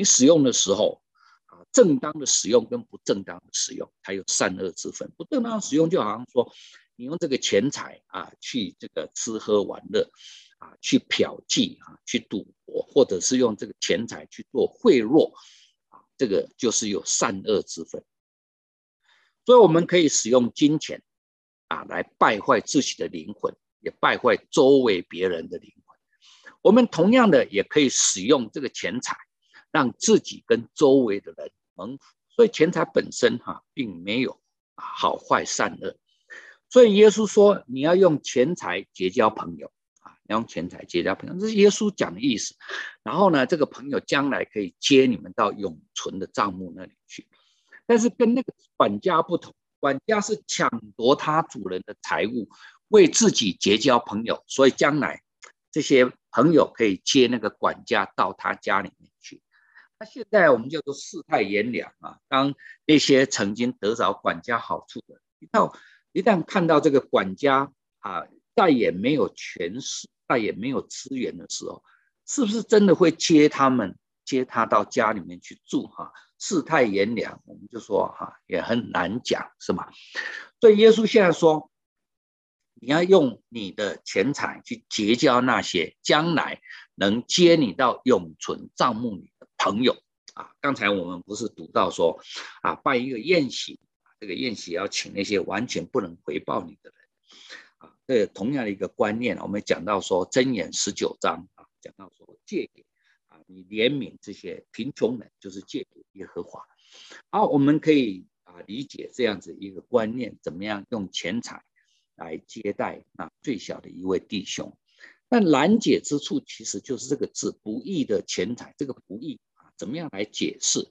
Speaker 1: 正当的使用跟不正当的使用，还有善恶之分。不正当的使用就好像说你用这个钱财去这个吃喝玩乐去嫖妓去赌博，或者是用这个钱财去做贿赂这个就是有善恶之分。所以我们可以使用金钱来败坏自己的灵魂，也败坏周围别人的灵魂。我们同样的也可以使用这个钱财，让自己跟周围的人蒙福。所以钱财本身并没有好坏善恶。所以耶稣说你要用钱财结交朋友你要用钱财结交朋友，这是耶稣讲的意思。然后呢，这个朋友将来可以接你们到永存的帐幕那里去。但是跟那个管家不同，管家是抢夺他主人的财物，为自己结交朋友，所以将来这些朋友可以接那个管家到他家里面去。那现在我们叫做世态炎凉当那些曾经得着管家好处的，一旦看到这个管家再也没有权势，再也没有资源的时候，是不是真的会接他到家里面去住世态炎凉，我们就说也很难讲，是吗？所以耶稣现在说你要用你的钱财去结交那些将来能接你到永存帐幕里的朋友刚才我们不是读到说办一个宴席，这个宴席要请那些完全不能回报你的人这同样的一个观念，我们讲到说箴言19章讲到说借给你怜悯这些贫穷人，就是借给耶和华。好，我们可以理解这样子一个观念，怎么样用钱财来接待最小的一位弟兄。但难解之处其实就是这个字不义的钱财，这个不义怎么样来解释？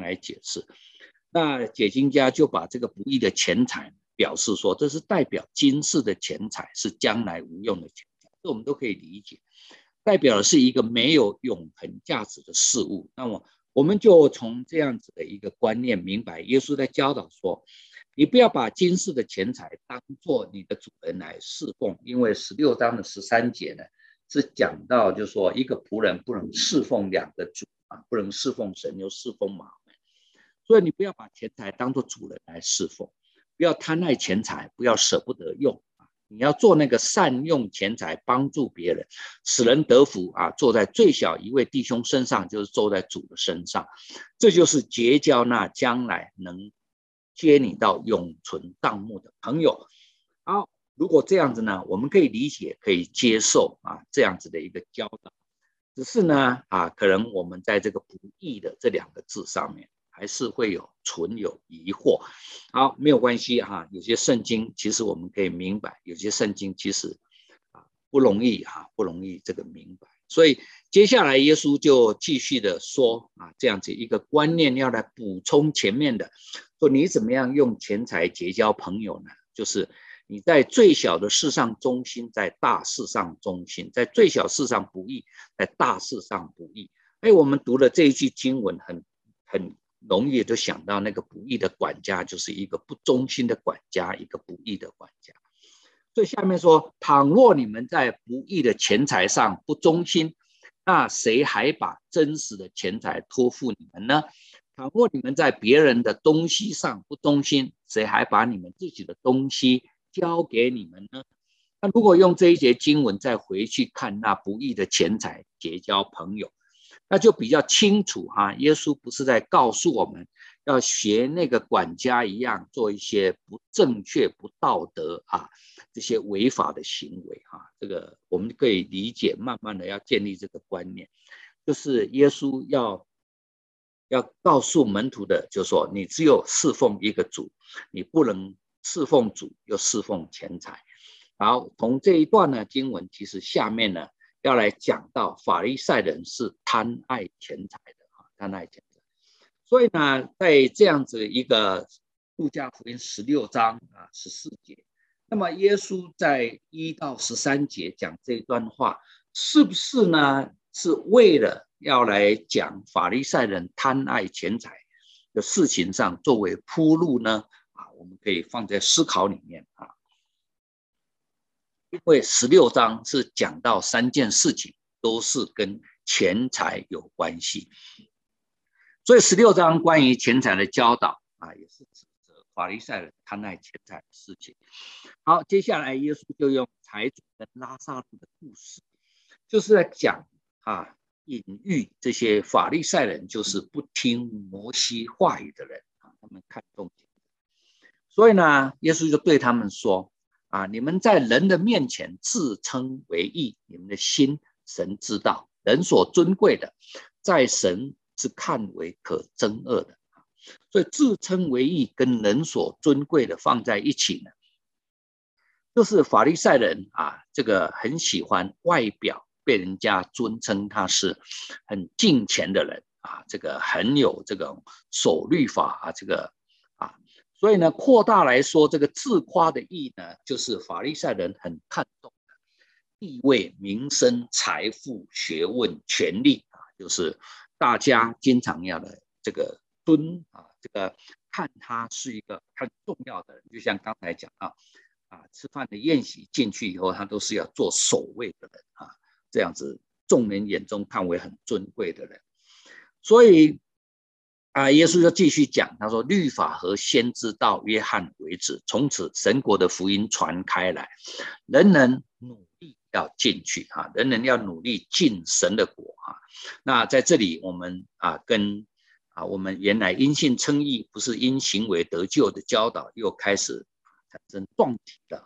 Speaker 1: 那解经家就把这个不义的钱财表示说，这是代表今世的钱财，是将来无用的钱财，这我们都可以理解。代表的是一个没有永恒价值的事物。那么我们就从这样子的一个观念明白，耶稣在教导说，你不要把今世的钱财当作你的主人来侍奉，因为16章的13节呢，是讲到就是说一个仆人不能侍奉两个主不能侍奉神又侍奉马门。所以你不要把钱财当作主人来侍奉，不要贪爱钱财，不要舍不得用你要做那个善用钱财帮助别人，使人得福坐在最小一位弟兄身上，就是坐在主的身上。这就是结交那将来能接你到永存帐幕的朋友。好，如果这样子呢，我们可以理解，可以接受这样子的一个教导。只是呢可能我们在这个不义的这2个字上面还是会存有疑惑。好，没有关系有些圣经其实我们可以明白，有些圣经其实不容易这个明白。所以接下来耶稣就继续的说这样子一个观念要来补充前面的，说你怎么样用钱财结交朋友呢？就是你在最小的事上忠心，在大事上忠心，在最小事上不义，在大事上不义。我们读了这一句经文很容易就想到那个不义的管家就是一个不忠心的管家，一个不义的管家。所以下面说，倘若你们在不义的钱财上不忠心，那谁还把真实的钱财托付你们呢？倘若你们在别人的东西上不忠心，谁还把你们自己的东西交给你们呢？那如果用这一节经文再回去看那不义的钱财结交朋友，那就比较清楚耶稣不是在告诉我们要学那个管家一样做一些不正确不道德这些违法的行为这个我们可以理解，慢慢的要建立这个观念，就是耶稣要告诉门徒的，就是说你只有侍奉一个主，你不能侍奉主又侍奉钱财。好，从这一段呢经文，其实下面呢要来讲到法利赛人是贪爱钱财的贪爱钱财。所以呢，在这样子一个路加福音16章14节，那么耶稣在1到13节讲这段话，是不是呢？是为了要来讲法利赛人贪爱钱财的事情上作为铺路呢？我们可以放在思考里面因为16章是讲到3件事情，都是跟钱财有关系，所以16章关于钱财的教导也是指责法利赛人贪爱钱财的事情。好，接下来耶稣就用财主跟拉撒路的故事，就是在讲隐喻这些法利赛人就是不听摩西话语的人他们看重钱。所以呢，耶稣就对他们说你们在人的面前自称为义，你们的心神知道，人所尊贵的在神是看为可憎恶的。所以自称为义跟人所尊贵的放在一起呢，就是法利赛人这个很喜欢外表被人家尊称他是很敬虔的人这个很有这个守律法这个所以呢，扩大来说，这个自夸的义呢，就是法利赛人很看重的地位、名声、财富、学问、权力就是大家经常要的这个尊这个看他是一个很重要的人，就像刚才讲吃饭的宴席进去以后，他都是要做守卫的人这样子众人眼中看为很尊贵的人。所以耶稣就继续讲，他说律法和先知到约翰为止，从此神国的福音传开来，人人努力要进去人人要努力进神的国那在这里我们跟我们原来因信称义不是因行为得救的教导又开始产生撞击了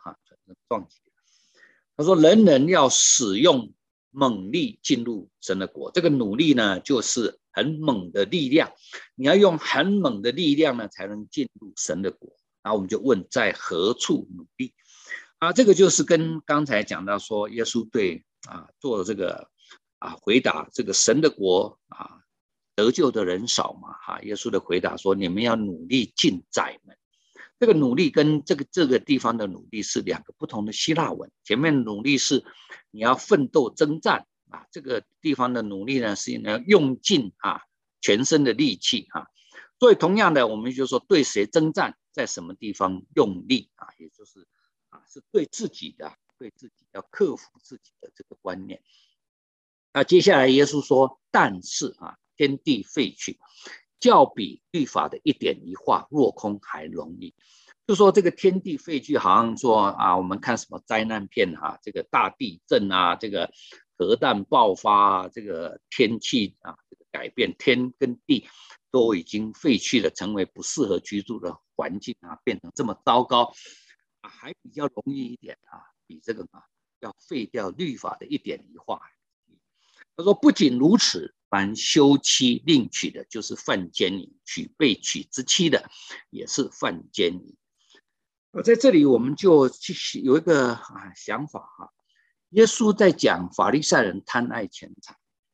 Speaker 1: 他说人人要使用猛力进入神的国，这个努力呢就是很猛的力量，你要用很猛的力量呢才能进入神的国。然后我们就问在何处努力这个就是跟刚才讲到说耶稣对做这个回答这个神的国得救的人少嘛耶稣的回答说你们要努力进窄门。这个努力跟这个地方的努力是两个不同的希腊文，前面努力是你要奋斗征战这个地方的努力呢是你要用尽全身的力气所以同样的我们就说对谁征战在什么地方用力也就是是对自己的要克服自己的这个观念。接下来耶稣说但是天地废去，较比律法的一点一画落空还容易。就说这个天地废去，好像说我们看什么灾难片这个大地震这个核弹爆发这个天气这个改变，天跟地都已经废去了，成为不适合居住的环境变成这么糟糕还比较容易一点比这个要废掉律法的一点一画。他说不仅如此，凡休妻另娶的就是犯奸淫，娶被娶之妻的也是犯奸淫。在这里我们就有一个想法耶稣在讲法利赛人贪爱钱财，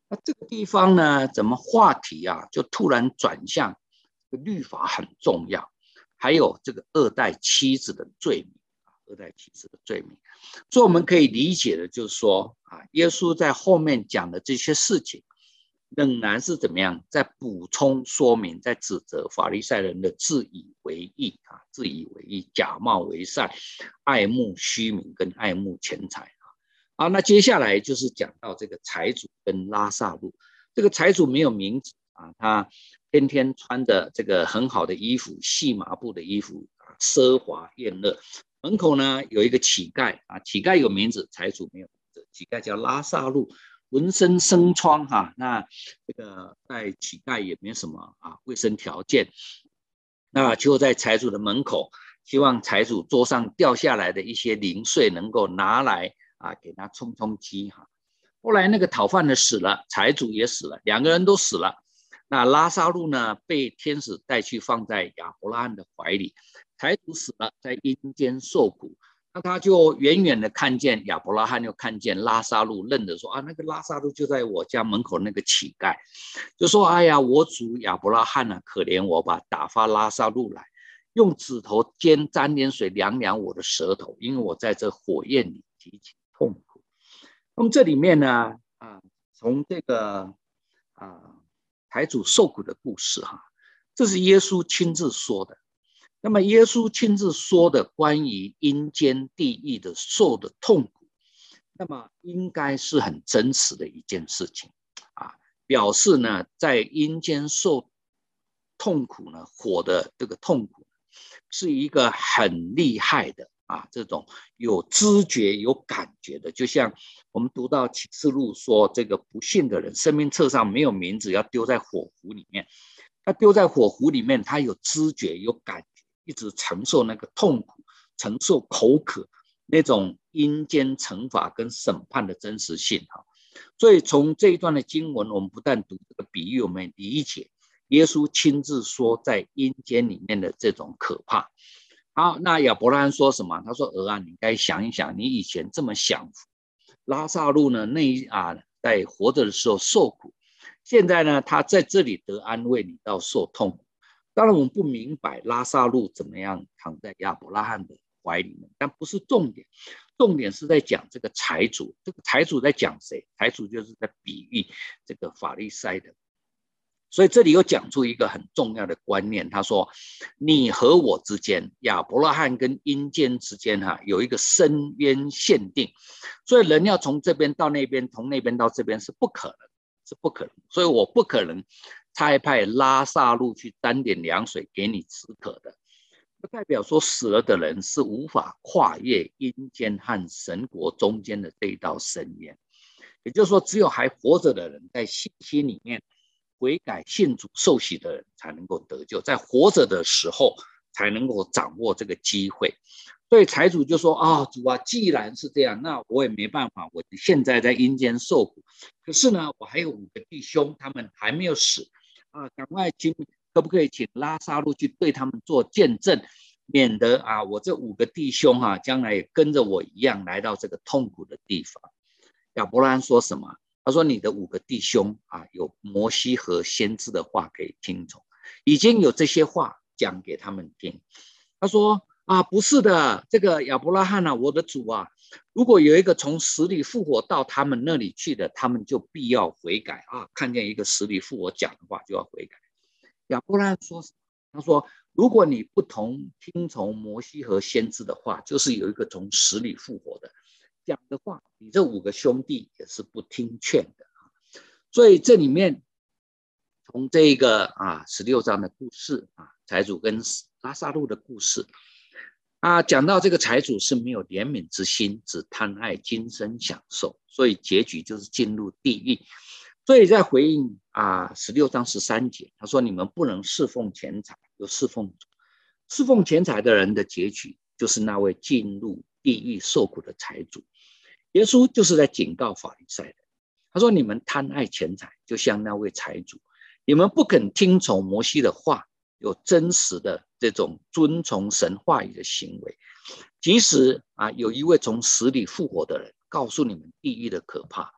Speaker 1: 那这个地方呢，怎么话题啊就突然转向律法很重要，还有这个二代妻子的罪名，二代妻子的罪名。所以我们可以理解的就是说耶稣在后面讲的这些事情，仍然是怎么样，在补充说明，在指责法利赛人的自以为义自以为义，假冒为善，爱慕虚名跟爱慕钱财那接下来就是讲到这个财主跟拉撒路。这个财主没有名字他天天穿着这个很好的衣服，细麻布的衣服奢华宴乐。门口呢有一个乞丐乞丐有名字，财主没有名字。乞丐叫拉撒路，浑身生疮那这个在乞丐也没什么卫生条件，那就在财主的门口，希望财主桌上掉下来的一些零碎能够拿来给他充充饥后来那个讨饭的死了，财主也死了，两个人都死了。那拉撒路呢被天使带去放在亚伯拉罕的怀里，财主死了，在阴间受苦。那他就远远的看见亚伯拉罕，又看见拉撒路，认得说那个拉撒路就在我家门口那个乞丐，就说哎呀，我主亚伯拉罕可怜我吧，打发拉撒路来，用指头沾点水凉凉我的舌头，因为我在这火焰里极其痛苦。那么这里面呢从这个财主受苦的故事这是耶稣亲自说的。那么耶稣亲自说的关于阴间地狱的受的痛苦，那么应该是很真实的一件事情表示呢在阴间受痛苦呢，火的这个痛苦是一个很厉害的这种有知觉有感觉的。就像我们读到启示录说，这个不信的人生命册上没有名字，要丢在火湖里面。他丢在火湖里面，他有知觉有感觉，一直承受那个痛苦，承受口渴，那种阴间惩罚跟审判的真实性所以从这一段的经文，我们不但读这个比喻，我们理解耶稣亲自说在阴间里面的这种可怕。好，那亚伯拉罕说什么？他说儿你该想一想，你以前这么享福，拉撒路呢在活着的时候受苦，现在呢他在这里得安慰，你倒受痛苦。当然我们不明白拉撒路怎么样躺在亚伯拉罕的怀里面，但不是重点，重点是在讲这个财主。这个财主在讲谁？财主就是在比喻这个法利赛人。所以这里又讲出一个很重要的观念，他说你和我之间，亚伯拉罕跟阴间之间有一个深渊限定，所以人要从这边到那边，从那边到这边是不可能，是不可能。所以我不可能差派拉撒路去沾点凉水给你止渴的。代表说死了的人是无法跨越阴间和神国中间的这一道深渊，也就是说只有还活着的人在信心里面悔改信主受洗的人才能够得救，在活着的时候才能够掌握这个机会。所以财主就说主既然是这样，那我也没办法，我现在在阴间受苦，可是呢我还有5个弟兄，他们还没有死赶快可不可以请拉撒路去对他们做见证，免得我这5个弟兄将来也跟着我一样来到这个痛苦的地方。亚伯拉罕说什么？他说你的5个弟兄有摩西和先知的话可以听从，已经有这些话讲给他们听。他说不是的，这个亚伯拉罕我的主如果有一个从死里复活到他们那里去的，他们就必要悔改看见一个死里复活讲的话就要悔改。亚伯拉罕说，他说如果你不听从摩西和先知的话，就是有一个从死里复活的讲的话，你这5个兄弟也是不听劝的。所以这里面从这个16章的故事财主跟拉撒路的故事讲到这个财主是没有怜悯之心，只贪爱今生享受，所以结局就是进入地狱。所以在回应16章13节，他说你们不能侍奉钱财，有侍奉主。侍奉钱财的人的结局就是那位进入地狱受苦的财主。耶稣就是在警告法利赛人，他说你们贪爱钱财，就像那位财主，你们不肯听从摩西的话，有真实的这种遵从神话语的行为。即使有一位从死里复活的人告诉你们地狱的可怕，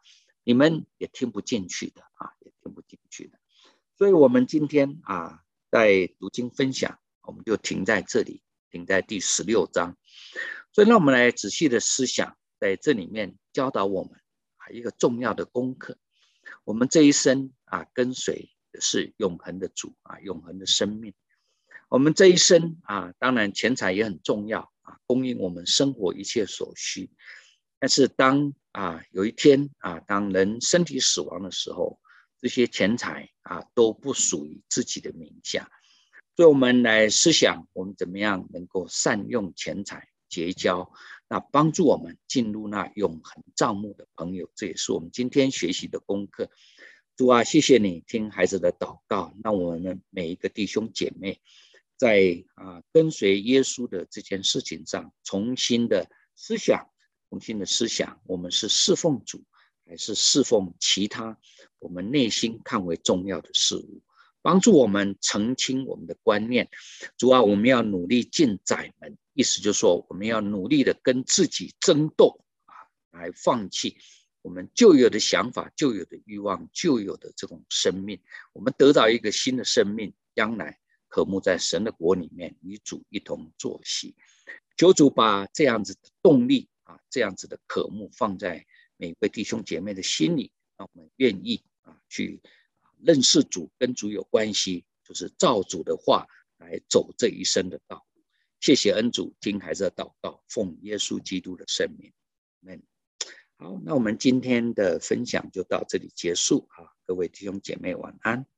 Speaker 1: 你们也听不进去的啊，也听不进去的。所以我们今天啊，在读经分享，我们就停在这里，停在第16章。所以让我们来仔细的思想，在这里面教导我们一个重要的功课。我们这一生啊，跟随的是永恒的主啊，永恒的生命。我们这一生啊，当然钱财也很重要啊，供应我们生活一切所需。但是当有一天啊，当人身体死亡的时候，这些钱财啊都不属于自己的名下。所以我们来思想，我们怎么样能够善用钱财，结交那帮助我们进入那永恒帐幕的朋友。这也是我们今天学习的功课。主啊，谢谢你听孩子的祷告，让我们每一个弟兄姐妹在跟随耶稣的这件事情上重新的思想，我们是侍奉主还是侍奉其他我们内心看为重要的事物，帮助我们澄清我们的观念。主啊，我们要努力进窄门，意思就是说我们要努力的跟自己争斗来放弃我们旧有的想法、旧有的欲望、旧有的这种生命，我们得到一个新的生命，将来渴慕在神的国里面与主一同坐席。求主把这样子的动力这样子的渴慕放在每位弟兄姐妹的心里，让我们愿意去认识主，跟主有关系，就是照主的话来走这一生的道路。谢谢恩主，听孩子的祷告，奉耶稣基督的圣名，阿们。好，那我们今天的分享就到这里结束各位弟兄姐妹晚安。